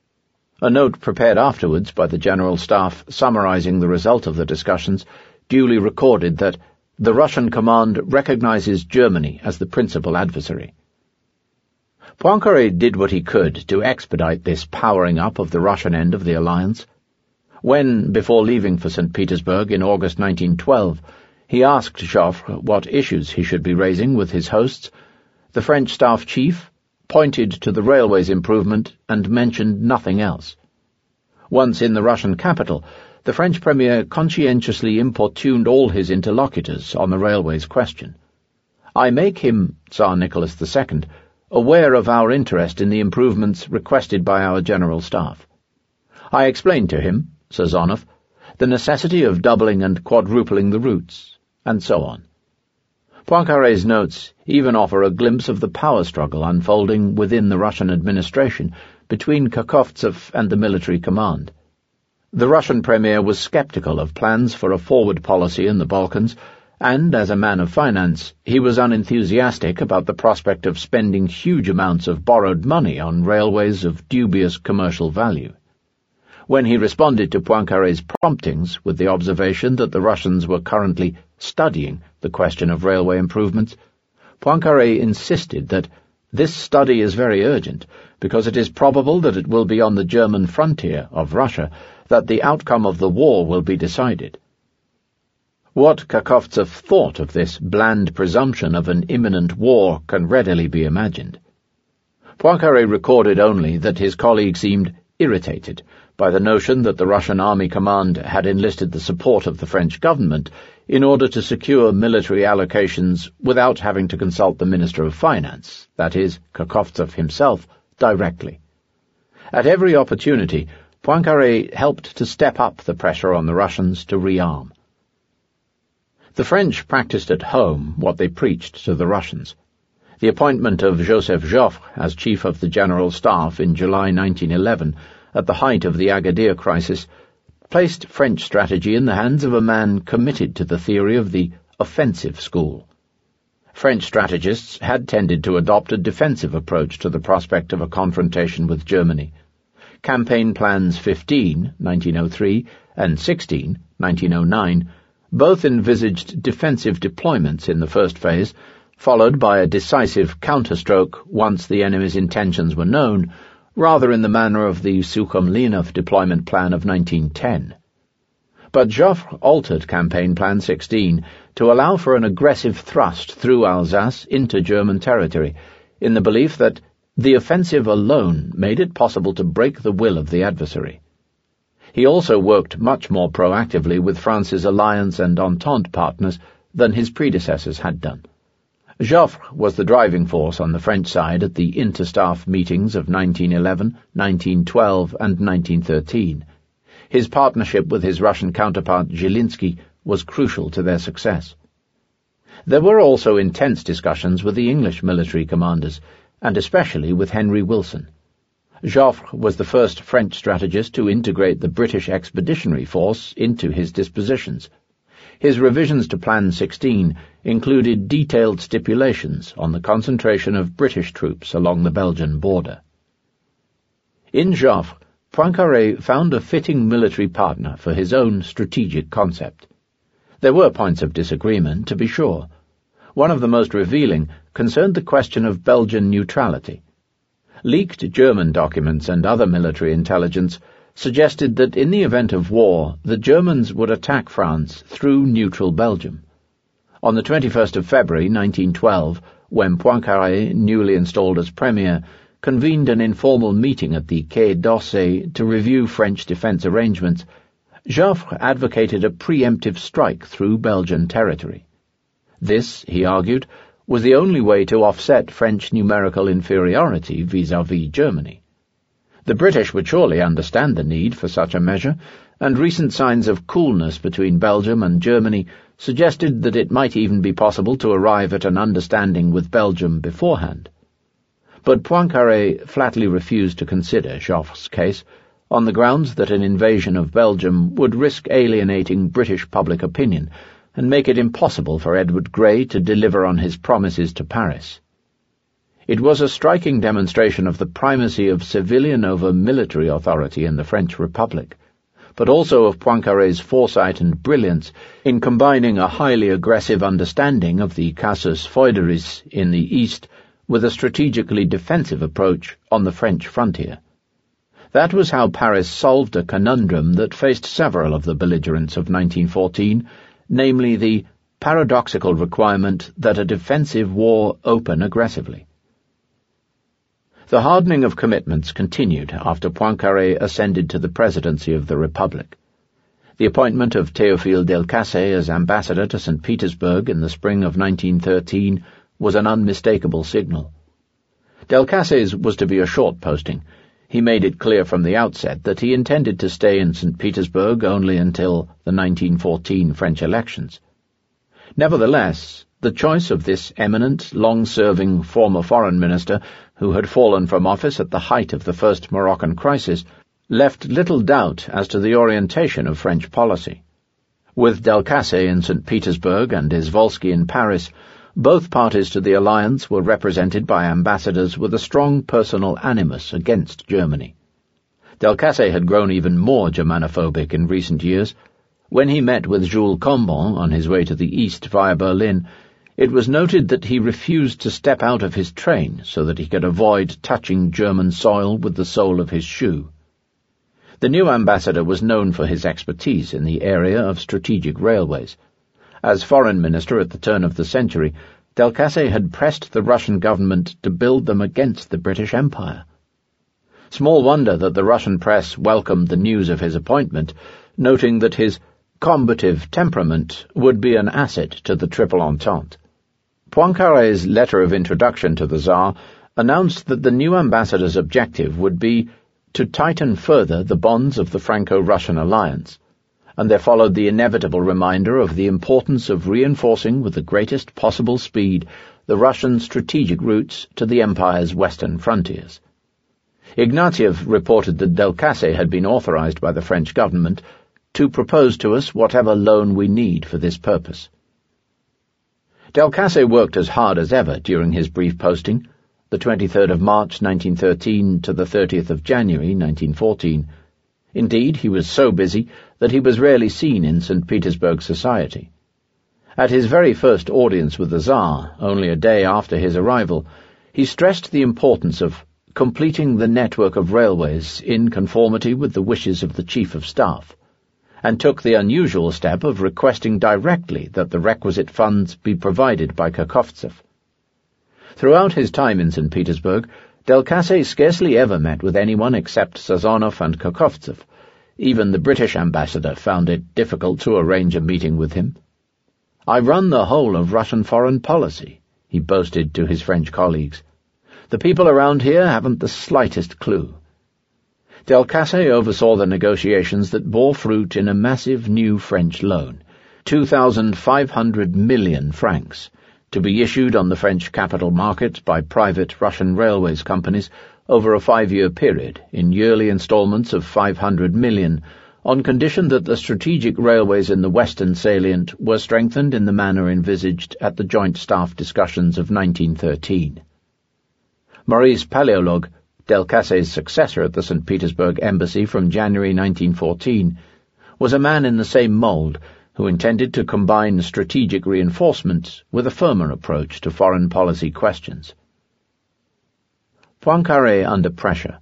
A note prepared afterwards by the General Staff summarizing the result of the discussions duly recorded that the Russian command recognizes Germany as the principal adversary. Poincaré did what he could to expedite this powering up of the Russian end of the alliance. When, before leaving for Saint Petersburg in August nineteen twelve, he asked Joffre what issues he should be raising with his hosts, the French staff chief pointed to the railways improvement and mentioned nothing else. Once in the Russian capital, the French premier conscientiously importuned all his interlocutors on the railways question. "I make him," Tsar Nicholas the Second, "aware of our interest in the improvements requested by our General Staff. I explained to him," says Sazonov, "the necessity of doubling and quadrupling the routes," and so on. Poincaré's notes even offer a glimpse of the power struggle unfolding within the Russian administration between Kakovtsev and the military command. The Russian premier was skeptical of plans for a forward policy in the Balkans, and, as a man of finance, he was unenthusiastic about the prospect of spending huge amounts of borrowed money on railways of dubious commercial value. When he responded to Poincaré's promptings with the observation that the Russians were currently studying the question of railway improvements, Poincaré insisted that this study is very urgent because it is probable that it will be on the German frontier of Russia that the outcome of the war will be decided. What Kakovtsev thought of this bland presumption of an imminent war can readily be imagined. Poincaré recorded only that his colleague seemed irritated by the notion that the Russian Army Command had enlisted the support of the French government in order to secure military allocations without having to consult the Minister of Finance, that is, Kakovtsev himself, directly. At every opportunity, Poincaré helped to step up the pressure on the Russians to rearm. The French practiced at home what they preached to the Russians. The appointment of Joseph Joffre as Chief of the General Staff in July nineteen eleven, at the height of the Agadir crisis, placed French strategy in the hands of a man committed to the theory of the offensive school. French strategists had tended to adopt a defensive approach to the prospect of a confrontation with Germany. Campaign Plans fifteen, nineteen oh three, and sixteen, nineteen oh nine, both envisaged defensive deployments in the first phase, followed by a decisive counterstroke once the enemy's intentions were known, rather in the manner of the Sukhomlinov deployment plan of nineteen ten. But Joffre altered Campaign Plan sixteen to allow for an aggressive thrust through Alsace into German territory, in the belief that the offensive alone made it possible to break the will of the adversary. He also worked much more proactively with France's alliance and Entente partners than his predecessors had done. Joffre was the driving force on the French side at the interstaff meetings of nineteen eleven, nineteen twelve, and nineteen thirteen. His partnership with his Russian counterpart Zhilinsky was crucial to their success. There were also intense discussions with the English military commanders, and especially with Henry Wilson. Joffre was the first French strategist to integrate the British Expeditionary Force into his dispositions. His revisions to Plan sixteen included detailed stipulations on the concentration of British troops along the Belgian border. In Joffre, Poincaré found a fitting military partner for his own strategic concept. There were points of disagreement, to be sure. One of the most revealing concerned the question of Belgian neutrality. Leaked German documents and other military intelligence suggested that in the event of war, the Germans would attack France through neutral Belgium. On the twenty-first of February nineteen twelve, when Poincaré, newly installed as Premier, convened an informal meeting at the Quai d'Orsay to review French defence arrangements, Joffre advocated a preemptive strike through Belgian territory. This, he argued, was the only way to offset French numerical inferiority vis-à-vis Germany. The British would surely understand the need for such a measure, and recent signs of coolness between Belgium and Germany suggested that it might even be possible to arrive at an understanding with Belgium beforehand. But Poincaré flatly refused to consider Joffre's case, on the grounds that an invasion of Belgium would risk alienating British public opinion and make it impossible for Edward Grey to deliver on his promises to Paris. It was a striking demonstration of the primacy of civilian over military authority in the French Republic, but also of Poincaré's foresight and brilliance in combining a highly aggressive understanding of the casus foederis in the east with a strategically defensive approach on the French frontier. That was how Paris solved a conundrum that faced several of the belligerents of nineteen fourteen, namely the paradoxical requirement that a defensive war open aggressively. The hardening of commitments continued after Poincaré ascended to the presidency of the Republic. The appointment of Théophile Delcasse as ambassador to Saint Petersburg in the spring of nineteen thirteen was an unmistakable signal. Delcasse's was to be a short posting. He made it clear from the outset that he intended to stay in Saint Petersburg only until the nineteen fourteen French elections. Nevertheless, the choice of this eminent, long-serving former foreign minister, who had fallen from office at the height of the first Moroccan crisis, left little doubt as to the orientation of French policy. With Delcasse in Saint Petersburg and Izvolsky in Paris, both parties to the alliance were represented by ambassadors with a strong personal animus against Germany. Delcasse had grown even more Germanophobic in recent years. When he met with Jules Combon on his way to the east via Berlin, it was noted that he refused to step out of his train so that he could avoid touching German soil with the sole of his shoe. The new ambassador was known for his expertise in the area of strategic railways. As foreign minister at the turn of the century, Delcasse had pressed the Russian government to build them against the British Empire. Small wonder that the Russian press welcomed the news of his appointment, noting that his combative temperament would be an asset to the Triple Entente. Poincaré's letter of introduction to the Tsar announced that the new ambassador's objective would be to tighten further the bonds of the Franco-Russian alliance, and there followed the inevitable reminder of the importance of reinforcing with the greatest possible speed the Russian strategic routes to the empire's western frontiers. Ignatieff reported that Delcasse had been authorized by the French government to propose to us whatever loan we need for this purpose. Delcasse worked as hard as ever during his brief posting, the twenty-third of March nineteen thirteen to the thirtieth of January nineteen fourteen. Indeed, he was so busy that he was rarely seen in Saint Petersburg society. At his very first audience with the Tsar, only a day after his arrival, he stressed the importance of completing the network of railways in conformity with the wishes of the Chief of Staff, and took the unusual step of requesting directly that the requisite funds be provided by Kakovtsev. Throughout his time in Saint Petersburg, Delcasse scarcely ever met with anyone except Sazonov and Kakovtsev. Even the British ambassador found it difficult to arrange a meeting with him. "I run the whole of Russian foreign policy," he boasted to his French colleagues. "The people around here haven't the slightest clue." Delcasse oversaw the negotiations that bore fruit in a massive new French loan, two thousand five hundred million francs, to be issued on the French capital market by private Russian railways companies over a five-year period in yearly installments of five hundred million, on condition that the strategic railways in the western salient were strengthened in the manner envisaged at the joint staff discussions of nineteen thirteen. Maurice Palaiolog, Delcasse's successor at the Saint Petersburg embassy from January nineteen fourteen, was a man in the same mould, who intended to combine strategic reinforcement with a firmer approach to foreign policy questions. Poincaré under pressure.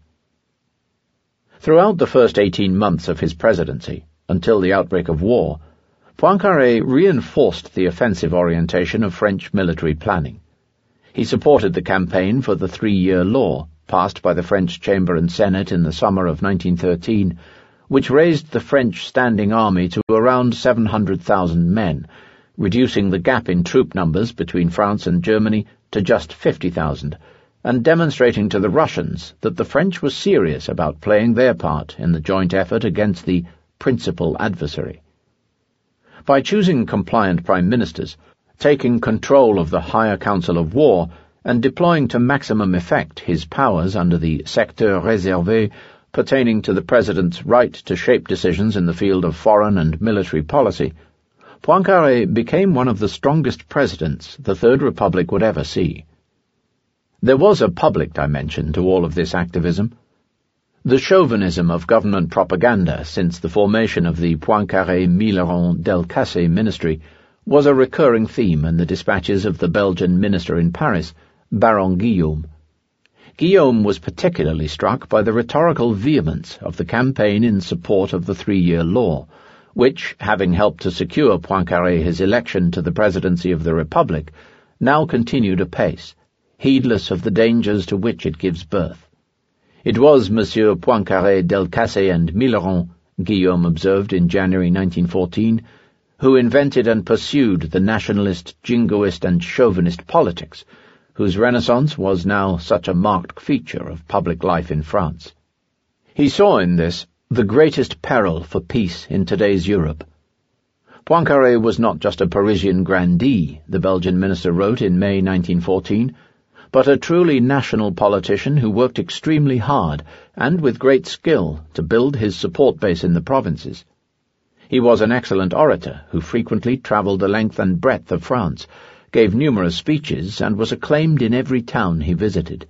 Throughout the first eighteen months of his presidency, until the outbreak of war, Poincaré reinforced the offensive orientation of French military planning. He supported the campaign for the three-year law, passed by the French Chamber and Senate in the summer of nineteen thirteen, which raised the French standing army to around seven hundred thousand men, reducing the gap in troop numbers between France and Germany to just fifty thousand, and demonstrating to the Russians that the French were serious about playing their part in the joint effort against the principal adversary. By choosing compliant prime ministers, taking control of the Higher Council of War, and deploying to maximum effect his powers under the secteur réservé pertaining to the President's right to shape decisions in the field of foreign and military policy, Poincaré became one of the strongest presidents the Third Republic would ever see. There was a public dimension to all of this activism. The chauvinism of government propaganda since the formation of the Poincaré-Millerand-Delcasse ministry was a recurring theme in the dispatches of the Belgian minister in Paris, Baron Guillaume. Guillaume was particularly struck by the rhetorical vehemence of the campaign in support of the three-year law, which, having helped to secure Poincaré his election to the presidency of the Republic, now continued apace, heedless of the dangers to which it gives birth. It was Monsieur Poincaré, Delcasse and Millerand, Guillaume observed in January nineteen fourteen, who invented and pursued the nationalist, jingoist and chauvinist politics, whose renaissance was now such a marked feature of public life in France. He saw in this the greatest peril for peace in today's Europe. Poincaré was not just a Parisian grandee, the Belgian minister wrote in May nineteen fourteen, but a truly national politician who worked extremely hard and with great skill to build his support base in the provinces. He was an excellent orator who frequently travelled the length and breadth of France, gave numerous speeches, and was acclaimed in every town he visited.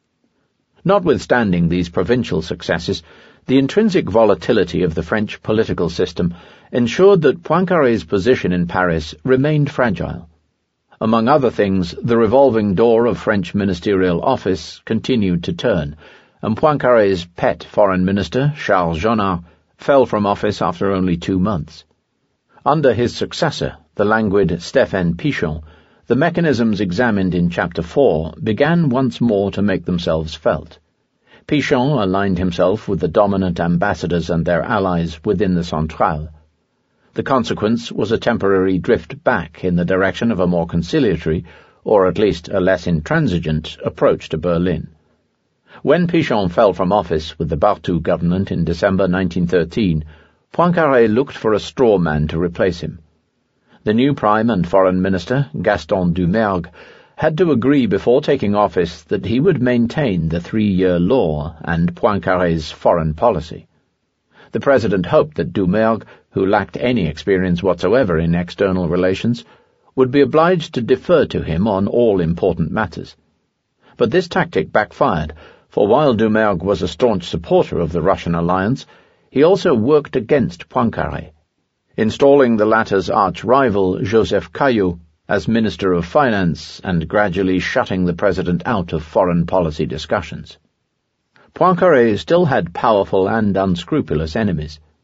Notwithstanding these provincial successes, the intrinsic volatility of the French political system ensured that Poincaré's position in Paris remained fragile. Among other things, the revolving door of French ministerial office continued to turn, and Poincaré's pet foreign minister, Charles Jeannart, fell from office after only two months. Under his successor, the languid Stéphane Pichon, the mechanisms examined in Chapter four began once more to make themselves felt. Pichon aligned himself with the dominant ambassadors and their allies within the Centrale. The consequence was a temporary drift back in the direction of a more conciliatory, or at least a less intransigent, approach to Berlin. When Pichon fell from office with the Barthou government in December nineteen thirteen, Poincaré looked for a straw man to replace him. The new Prime and Foreign Minister, Gaston Doumergue, had to agree before taking office that he would maintain the three-year law and Poincaré's foreign policy. The President hoped that Doumergue, who lacked any experience whatsoever in external relations, would be obliged to defer to him on all important matters. But this tactic backfired, for while Doumergue was a staunch supporter of the Russian alliance, he also worked against Poincaré, installing the latter's arch-rival Joseph Caillaux as Minister of Finance and gradually shutting the President out of foreign policy discussions. Poincaré still had powerful and unscrupulous enemies.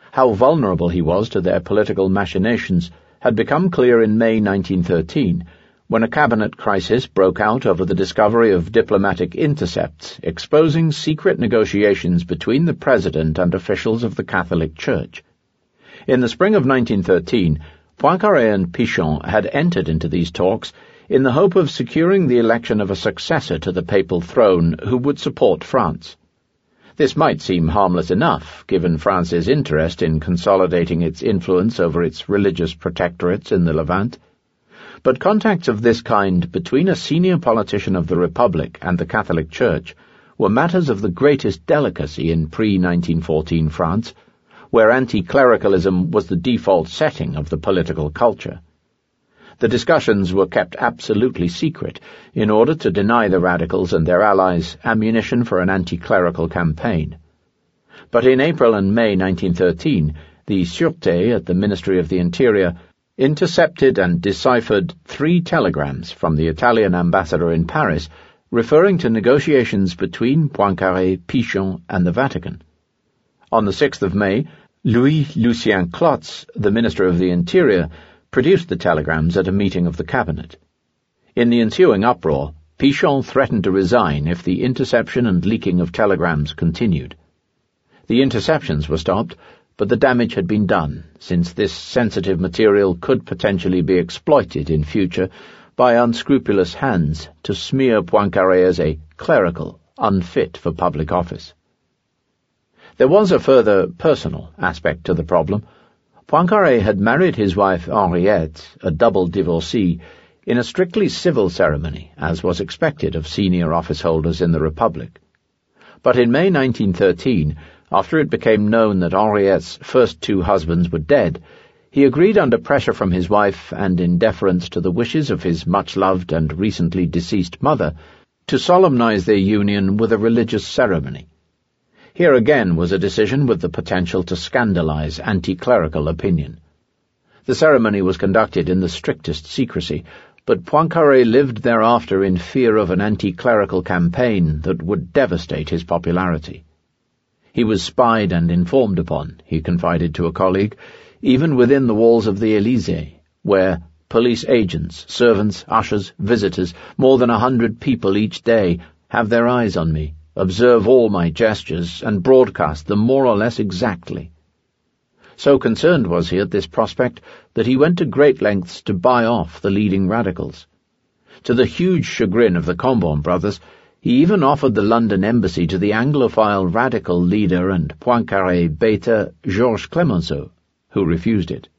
How vulnerable he was to their political machinations had become clear in May nineteen thirteen, when a cabinet crisis broke out over the discovery of diplomatic intercepts exposing secret negotiations between the president and officials of the Catholic Church. In the spring of nineteen thirteen, Poincaré and Pichon had entered into these talks in the hope of securing the election of a successor to the papal throne who would support France. This might seem harmless enough, given France's interest in consolidating its influence over its religious protectorates in the Levant. But contacts of this kind between a senior politician of the Republic and the Catholic Church were matters of the greatest delicacy in pre nineteen fourteen France, where anti-clericalism was the default setting of the political culture. The discussions were kept absolutely secret in order to deny the radicals and their allies ammunition for an anti-clerical campaign. But in April and May nineteen thirteen, the Sûreté at the Ministry of the Interior intercepted and deciphered three telegrams from the Italian ambassador in Paris referring to negotiations between Poincaré, Pichon, and the Vatican. On the sixth of May, Louis-Lucien Clottes, the Minister of the Interior, produced the telegrams at a meeting of the cabinet. In the ensuing uproar, Pichon threatened to resign if the interception and leaking of telegrams continued. The interceptions were stopped, but the damage had been done, since this sensitive material could potentially be exploited in future by unscrupulous hands to smear Poincaré as a clerical, unfit for public office. There was a further personal aspect to the problem. Poincaré had married his wife Henriette, a double divorcee, in a strictly civil ceremony, as was expected of senior office holders in the Republic. But in May nineteen thirteen, after it became known that Henriette's first two husbands were dead, he agreed under pressure from his wife and in deference to the wishes of his much-loved and recently deceased mother to solemnize their union with a religious ceremony. Here again was a decision with the potential to scandalize anti-clerical opinion. The ceremony was conducted in the strictest secrecy, but Poincaré lived thereafter in fear of an anti-clerical campaign that would devastate his popularity. He was spied and informed upon, he confided to a colleague, even within the walls of the Élysée, where police agents, servants, ushers, visitors, more than a hundred people each day, have their eyes on me, observe all my gestures, and broadcast them more or less exactly. So concerned was he at this prospect that he went to great lengths to buy off the leading radicals. To the huge chagrin of the Cambon brothers, he even offered the London embassy to the Anglophile radical leader and Poincaré beta Georges Clemenceau, who refused it.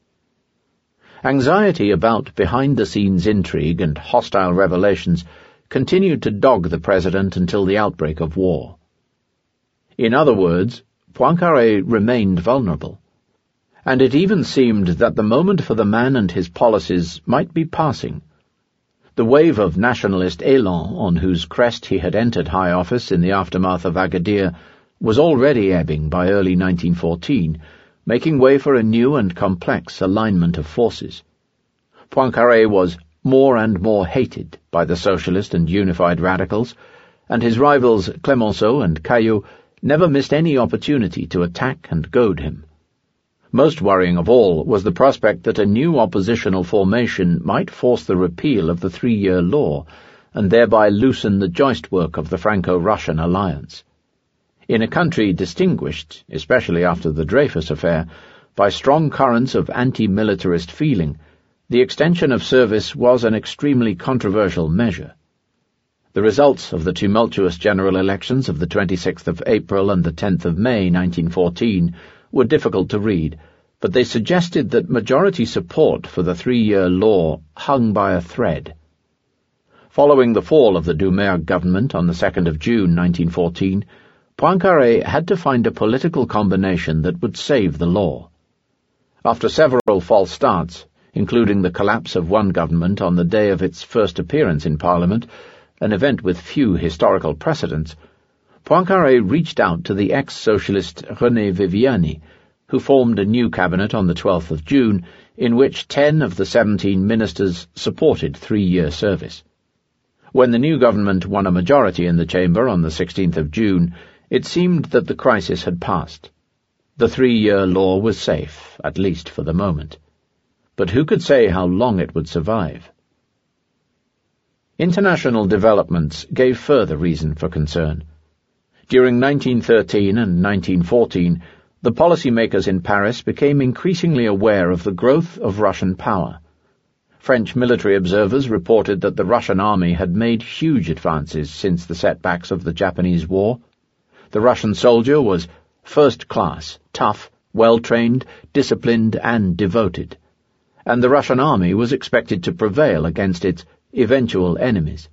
Anxiety about behind-the-scenes intrigue and hostile revelations continued to dog the president until the outbreak of war. In other words, Poincaré remained vulnerable, and it even seemed that the moment for the man and his policies might be passing. The wave of nationalist élan on whose crest he had entered high office in the aftermath of Agadir was already ebbing by early nineteen fourteen, making way for a new and complex alignment of forces. Poincaré was more and more hated by the socialist and unified radicals, and his rivals Clemenceau and Caillaux never missed any opportunity to attack and goad him. Most worrying of all was the prospect that a new oppositional formation might force the repeal of the three-year law, and thereby loosen the joist-work of the Franco-Russian alliance. In a country distinguished, especially after the Dreyfus affair, by strong currents of anti-militarist feeling, the extension of service was an extremely controversial measure. The results of the tumultuous general elections of the twenty-sixth of April and the tenth of May nineteen fourteen were difficult to read, but they suggested that majority support for the three-year law hung by a thread. Following the fall of the Doumergue government on the second of June nineteen fourteen, Poincaré had to find a political combination that would save the law. After several false starts, including the collapse of one government on the day of its first appearance in Parliament, an event with few historical precedents, Poincaré reached out to the ex-socialist René Viviani, who formed a new cabinet on the twelfth of June, in which ten of the seventeen ministers supported three-year service. When the new government won a majority in the chamber on the sixteenth of June, it seemed that the crisis had passed. The three-year law was safe, at least for the moment. But who could say how long it would survive? International developments gave further reason for concern. During nineteen thirteen and nineteen fourteen, the policymakers in Paris became increasingly aware of the growth of Russian power. French military observers reported that the Russian army had made huge advances since the setbacks of the Japanese War. The Russian soldier was first-class, tough, well-trained, disciplined, and devoted, and the Russian army was expected to prevail against its eventual enemies.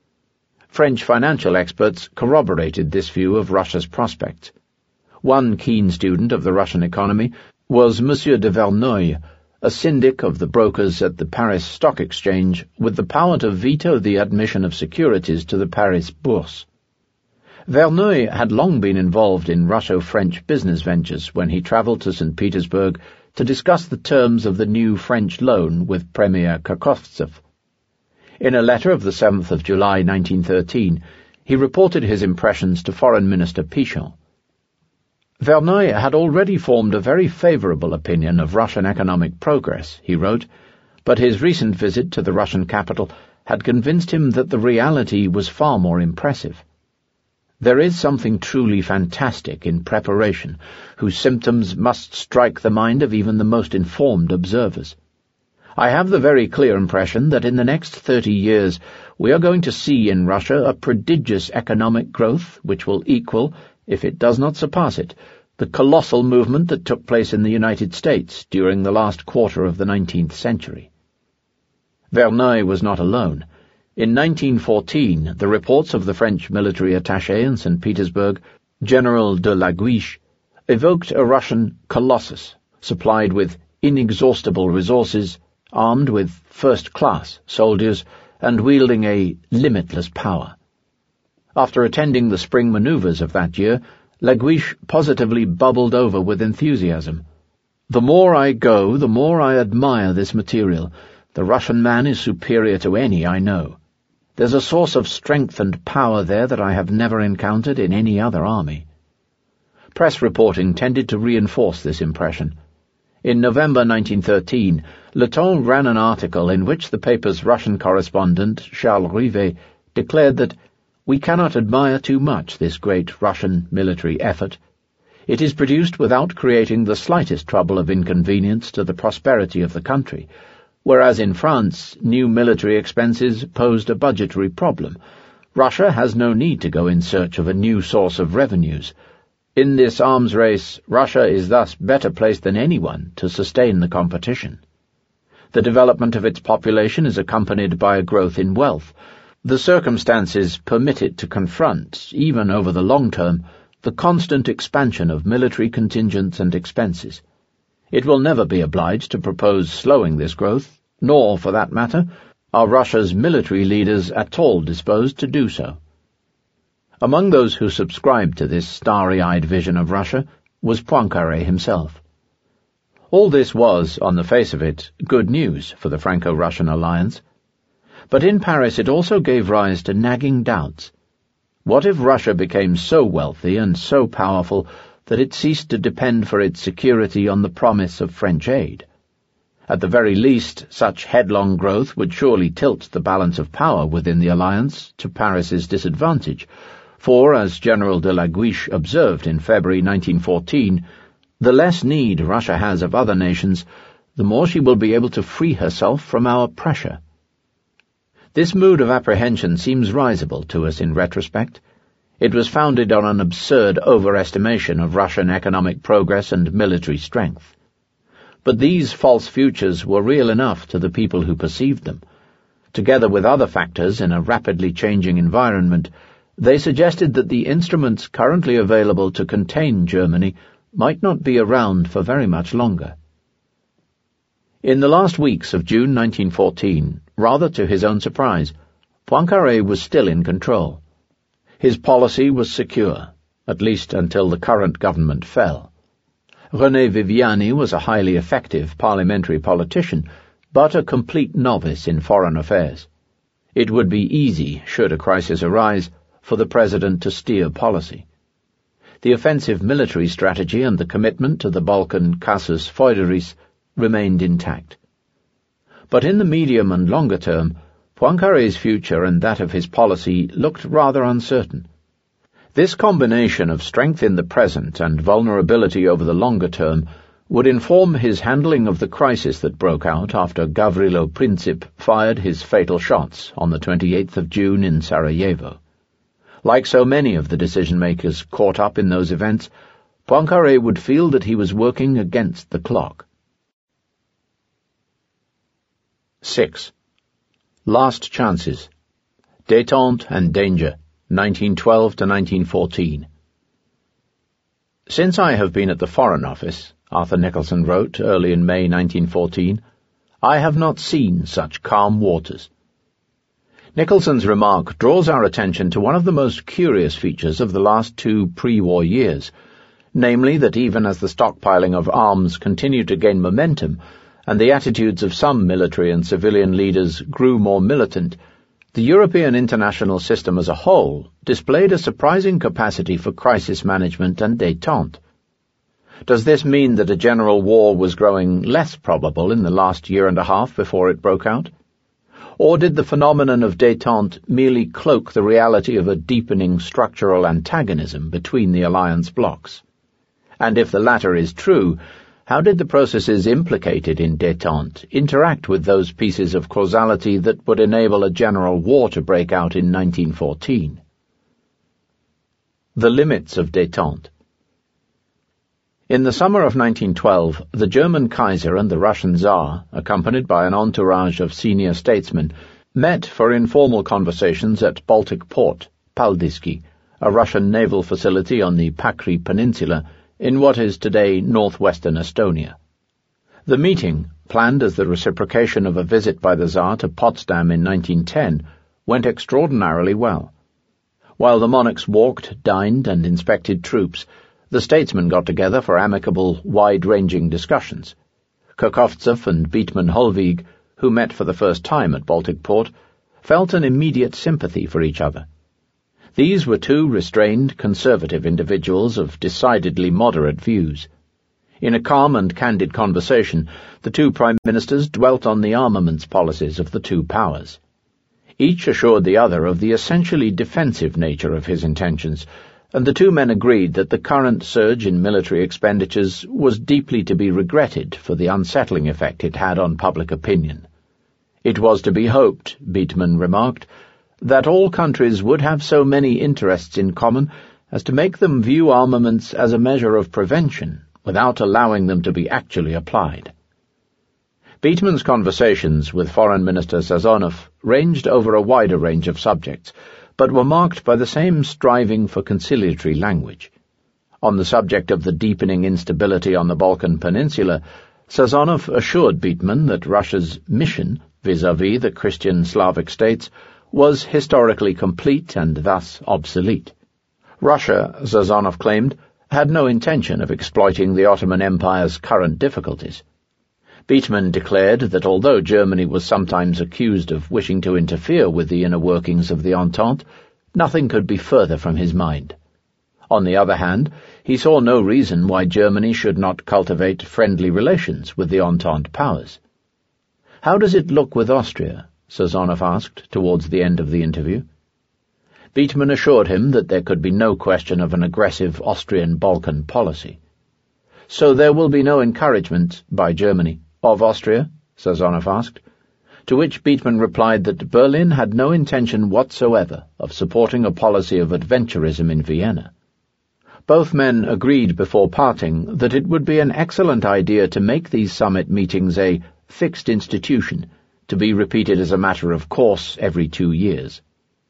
French financial experts corroborated this view of Russia's prospects. One keen student of the Russian economy was Monsieur de Verneuil, a syndic of the brokers at the Paris Stock Exchange with the power to veto the admission of securities to the Paris Bourse. Verneuil had long been involved in Russo-French business ventures when he travelled to Saint Petersburg to discuss the terms of the new French loan with Premier Kakovtsev. In a letter of the seventh of July nineteen thirteen, he reported his impressions to Foreign Minister Pichon. Verneuil had already formed a very favourable opinion of Russian economic progress, he wrote, but his recent visit to the Russian capital had convinced him that the reality was far more impressive. There is something truly fantastic in preparation, whose symptoms must strike the mind of even the most informed observers. I have the very clear impression that in the next thirty years we are going to see in Russia a prodigious economic growth which will equal, if it does not surpass it, the colossal movement that took place in the United States during the last quarter of the nineteenth century. Verneuil was not alone. In nineteen fourteen, the reports of the French military attaché in Saint Petersburg, General de la Guiche, evoked a Russian colossus, supplied with inexhaustible resources, armed with first-class soldiers, and wielding a limitless power. After attending the spring manoeuvres of that year, La Guiche positively bubbled over with enthusiasm. "The more I go, the more I admire this material. The Russian man is superior to any I know. There's a source of strength and power there that I have never encountered in any other army." Press reporting tended to reinforce this impression. In November nineteen thirteen, Le Temps ran an article in which the paper's Russian correspondent, Charles Rivet, declared that "we cannot admire too much this great Russian military effort. It is produced without creating the slightest trouble of inconvenience to the prosperity of the country, whereas in France new military expenses posed a budgetary problem. Russia has no need to go in search of a new source of revenues. In this arms race, Russia is thus better placed than anyone to sustain the competition. The development of its population is accompanied by a growth in wealth. The circumstances permit it to confront, even over the long term, the constant expansion of military contingents and expenses. It will never be obliged to propose slowing this growth, nor, for that matter, are Russia's military leaders at all disposed to do so. Among those who subscribed to this starry-eyed vision of Russia was Poincaré himself. All this was, on the face of it, good news for the Franco-Russian alliance. But in Paris it also gave rise to nagging doubts. What if Russia became so wealthy and so powerful that it ceased to depend for its security on the promise of French aid? At the very least, such headlong growth would surely tilt the balance of power within the alliance to Paris's disadvantage, for, as General de la Guiche observed in February nineteen fourteen, the less need Russia has of other nations, the more she will be able to free herself from our pressure. This mood of apprehension seems risible to us in retrospect. It was founded on an absurd overestimation of Russian economic progress and military strength. But these false futures were real enough to the people who perceived them. Together with other factors in a rapidly changing environment, they suggested that the instruments currently available to contain Germany might not be around for very much longer. In the last weeks of June nineteen fourteen, rather to his own surprise, Poincaré was still in control. His policy was secure, at least until the current government fell. René Viviani was a highly effective parliamentary politician, but a complete novice in foreign affairs. It would be easy, should a crisis arise, for the president to steer policy. The offensive military strategy and the commitment to the Balkan casus foederis remained intact. But in the medium and longer term, Poincaré's future and that of his policy looked rather uncertain. This combination of strength in the present and vulnerability over the longer term would inform his handling of the crisis that broke out after Gavrilo Princip fired his fatal shots on the twenty-eighth of June in Sarajevo. Like so many of the decision-makers caught up in those events, Poincaré would feel that he was working against the clock. six. Last Chances. Détente and Danger, nineteen twelve to nineteen fourteen. Since I have been at the Foreign Office, Arthur Nicholson wrote early in May nineteen fourteen, I have not seen such calm waters. Nicholson's remark draws our attention to one of the most curious features of the last two pre-war years, namely that even as the stockpiling of arms continued to gain momentum, and the attitudes of some military and civilian leaders grew more militant, the European international system as a whole displayed a surprising capacity for crisis management and détente. Does this mean that a general war was growing less probable in the last year and a half before it broke out? Or did the phenomenon of détente merely cloak the reality of a deepening structural antagonism between the alliance blocs? And if the latter is true, how did the processes implicated in détente interact with those pieces of causality that would enable a general war to break out in nineteen fourteen? The limits of détente. In the summer of nineteen twelve, the German Kaiser and the Russian Tsar, accompanied by an entourage of senior statesmen, met for informal conversations at Baltic Port, Paldiski, a Russian naval facility on the Pakri Peninsula in what is today northwestern Estonia. The meeting, planned as the reciprocation of a visit by the Tsar to Potsdam in nineteen ten, went extraordinarily well. While the monarchs walked, dined, and inspected troops, the statesmen got together for amicable, wide-ranging discussions. Kakovtsov and Beetman Holvig, who met for the first time at Baltic Port, felt an immediate sympathy for each other. These were two restrained, conservative individuals of decidedly moderate views. In a calm and candid conversation, the two prime ministers dwelt on the armaments policies of the two powers. Each assured the other of the essentially defensive nature of his intentions, and the two men agreed that the current surge in military expenditures was deeply to be regretted for the unsettling effect it had on public opinion. It was to be hoped, Beetman remarked, that all countries would have so many interests in common as to make them view armaments as a measure of prevention, without allowing them to be actually applied. Beetman's conversations with Foreign Minister Sazonov ranged over a wider range of subjects, but were marked by the same striving for conciliatory language. On the subject of the deepening instability on the Balkan Peninsula, Sazonov assured Beetman that Russia's mission vis-à-vis the Christian Slavic states was historically complete and thus obsolete. Russia, Sazonov claimed, had no intention of exploiting the Ottoman Empire's current difficulties. Beetman declared that although Germany was sometimes accused of wishing to interfere with the inner workings of the Entente, nothing could be further from his mind. On the other hand, he saw no reason why Germany should not cultivate friendly relations with the Entente powers. "How does it look with Austria?" Sazonov asked towards the end of the interview. Beetman assured him that there could be no question of an aggressive Austrian Balkan policy. "So there will be no encouragement, by Germany, of Austria?" Sazonov asked, to which Beetman replied that Berlin had no intention whatsoever of supporting a policy of adventurism in Vienna. Both men agreed before parting that it would be an excellent idea to make these summit meetings a fixed institution, to be repeated as a matter of course every two years.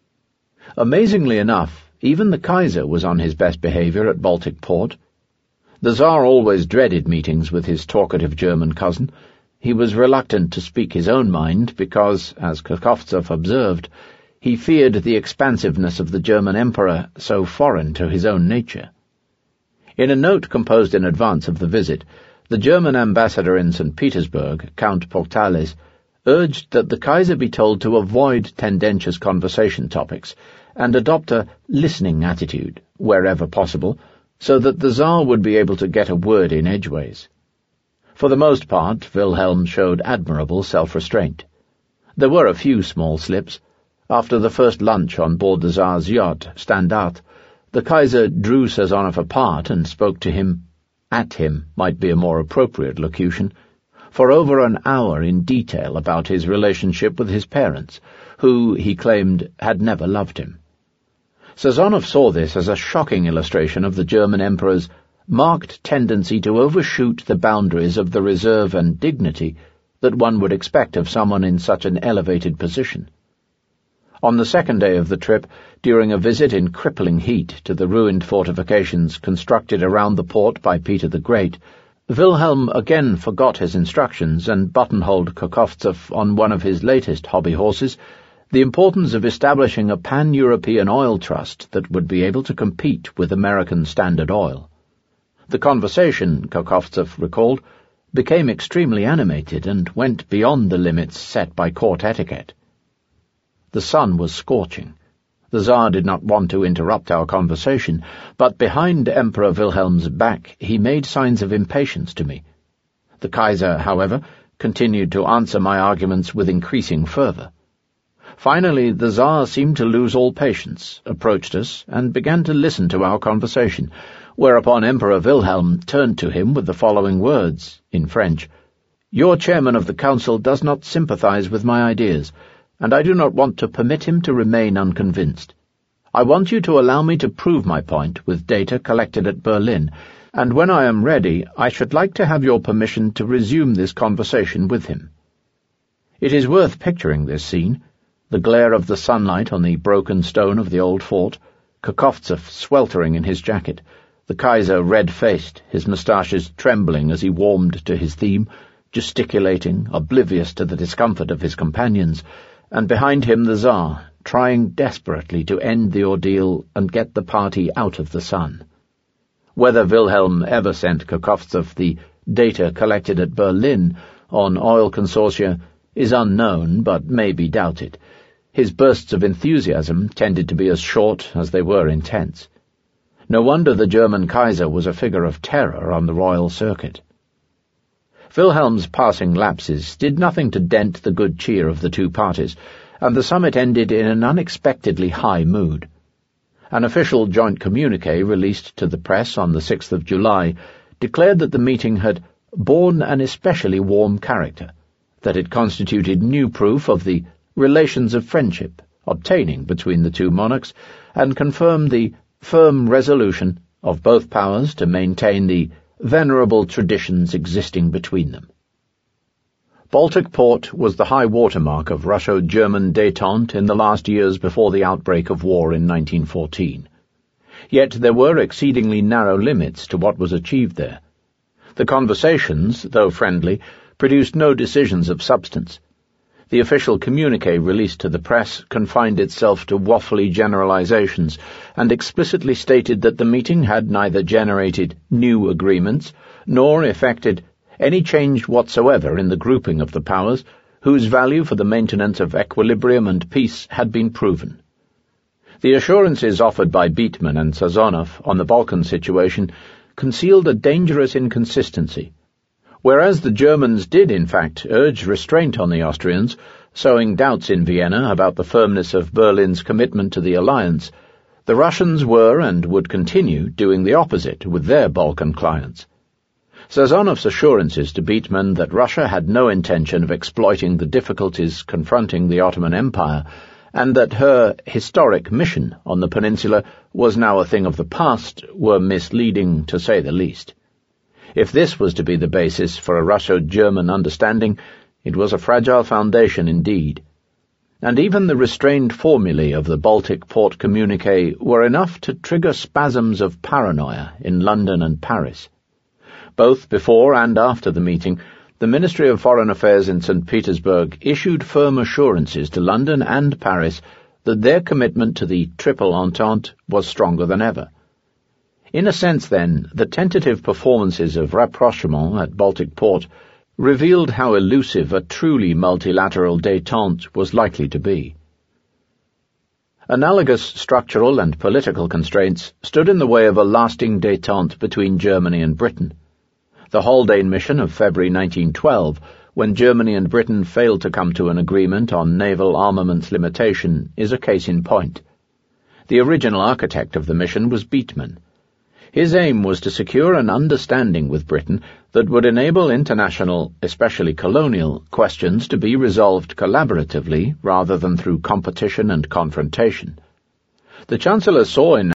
Amazingly enough, even the Kaiser was on his best behaviour at Baltic Port. The Tsar always dreaded meetings with his talkative German cousin. He was reluctant to speak his own mind because, as Kakovtsov observed, he feared the expansiveness of the German Emperor, so foreign to his own nature. In a note composed in advance of the visit, the German ambassador in Saint Petersburg, Count Portales, urged that the Kaiser be told to avoid tendentious conversation topics and adopt a listening attitude, wherever possible, so that the Tsar would be able to get a word in edgeways. For the most part, Wilhelm showed admirable self-restraint. There were a few small slips. After the first lunch on board the Tsar's yacht, Standart, the Kaiser drew Sazonov apart and spoke to him, at him might be a more appropriate locution, for over an hour in detail about his relationship with his parents, who, he claimed, had never loved him. Sazonov saw this as a shocking illustration of the German Emperor's marked tendency to overshoot the boundaries of the reserve and dignity that one would expect of someone in such an elevated position. On the second day of the trip, during a visit in crippling heat to the ruined fortifications constructed around the port by Peter the Great, Wilhelm again forgot his instructions and buttonholed Kakovtsev on one of his latest hobby horses, the importance of establishing a pan-European oil trust that would be able to compete with American Standard Oil. The conversation, Kakovtsev recalled, became extremely animated and went beyond the limits set by court etiquette. The sun was scorching. The Tsar did not want to interrupt our conversation, but behind Emperor Wilhelm's back he made signs of impatience to me. The Kaiser, however, continued to answer my arguments with increasing fervour. Finally, the Tsar seemed to lose all patience, approached us, and began to listen to our conversation, whereupon Emperor Wilhelm turned to him with the following words, in French: "Your chairman of the council does not sympathize with my ideas, and I do not want to permit him to remain unconvinced. I want you to allow me to prove my point with data collected at Berlin, and when I am ready, I should like to have your permission to resume this conversation with him." It is worth picturing this scene, the glare of the sunlight on the broken stone of the old fort, Kakovtsev sweltering in his jacket, the Kaiser red-faced, his moustaches trembling as he warmed to his theme, gesticulating, oblivious to the discomfort of his companions, and behind him the Tsar, trying desperately to end the ordeal and get the party out of the sun. Whether Wilhelm ever sent Kakovtsev the data collected at Berlin on oil consortia is unknown, but may be doubted. His bursts of enthusiasm tended to be as short as they were intense. No wonder the German Kaiser was a figure of terror on the royal circuit. Wilhelm's passing lapses did nothing to dent the good cheer of the two parties, and the summit ended in an unexpectedly high mood. An official joint communiqué released to the press on the sixth of July declared that the meeting had borne an especially warm character, that it constituted new proof of the relations of friendship obtaining between the two monarchs, and confirmed the firm resolution of both powers to maintain the venerable traditions existing between them. Baltic Port was the high watermark of Russo-German détente in the last years before the outbreak of war in nineteen fourteen. Yet there were exceedingly narrow limits to what was achieved there. The conversations, though friendly, produced no decisions of substance. The official communiqué released to the press confined itself to waffly generalizations and explicitly stated that the meeting had neither generated new agreements nor effected any change whatsoever in the grouping of the powers, whose value for the maintenance of equilibrium and peace had been proven. The assurances offered by Beetman and Sazonov on the Balkan situation concealed a dangerous inconsistency. Whereas the Germans did, in fact, urge restraint on the Austrians, sowing doubts in Vienna about the firmness of Berlin's commitment to the alliance, the Russians were and would continue doing the opposite with their Balkan clients. Sazonov's assurances to Beetman that Russia had no intention of exploiting the difficulties confronting the Ottoman Empire, and that her historic mission on the peninsula was now a thing of the past, were misleading, to say the least. If this was to be the basis for a Russo-German understanding, it was a fragile foundation indeed. And even the restrained formulae of the Baltic Port communiqué were enough to trigger spasms of paranoia in London and Paris. Both before and after the meeting, the Ministry of Foreign Affairs in Saint Petersburg issued firm assurances to London and Paris that their commitment to the Triple Entente was stronger than ever. In a sense, then, the tentative performances of rapprochement at Baltic Port revealed how elusive a truly multilateral détente was likely to be. Analogous structural and political constraints stood in the way of a lasting détente between Germany and Britain. The Haldane mission of February nineteen twelve, when Germany and Britain failed to come to an agreement on naval armaments limitation, is a case in point. The original architect of the mission was Beatman. His aim was to secure an understanding with Britain that would enable international, especially colonial, questions to be resolved collaboratively rather than through competition and confrontation. The Chancellor saw in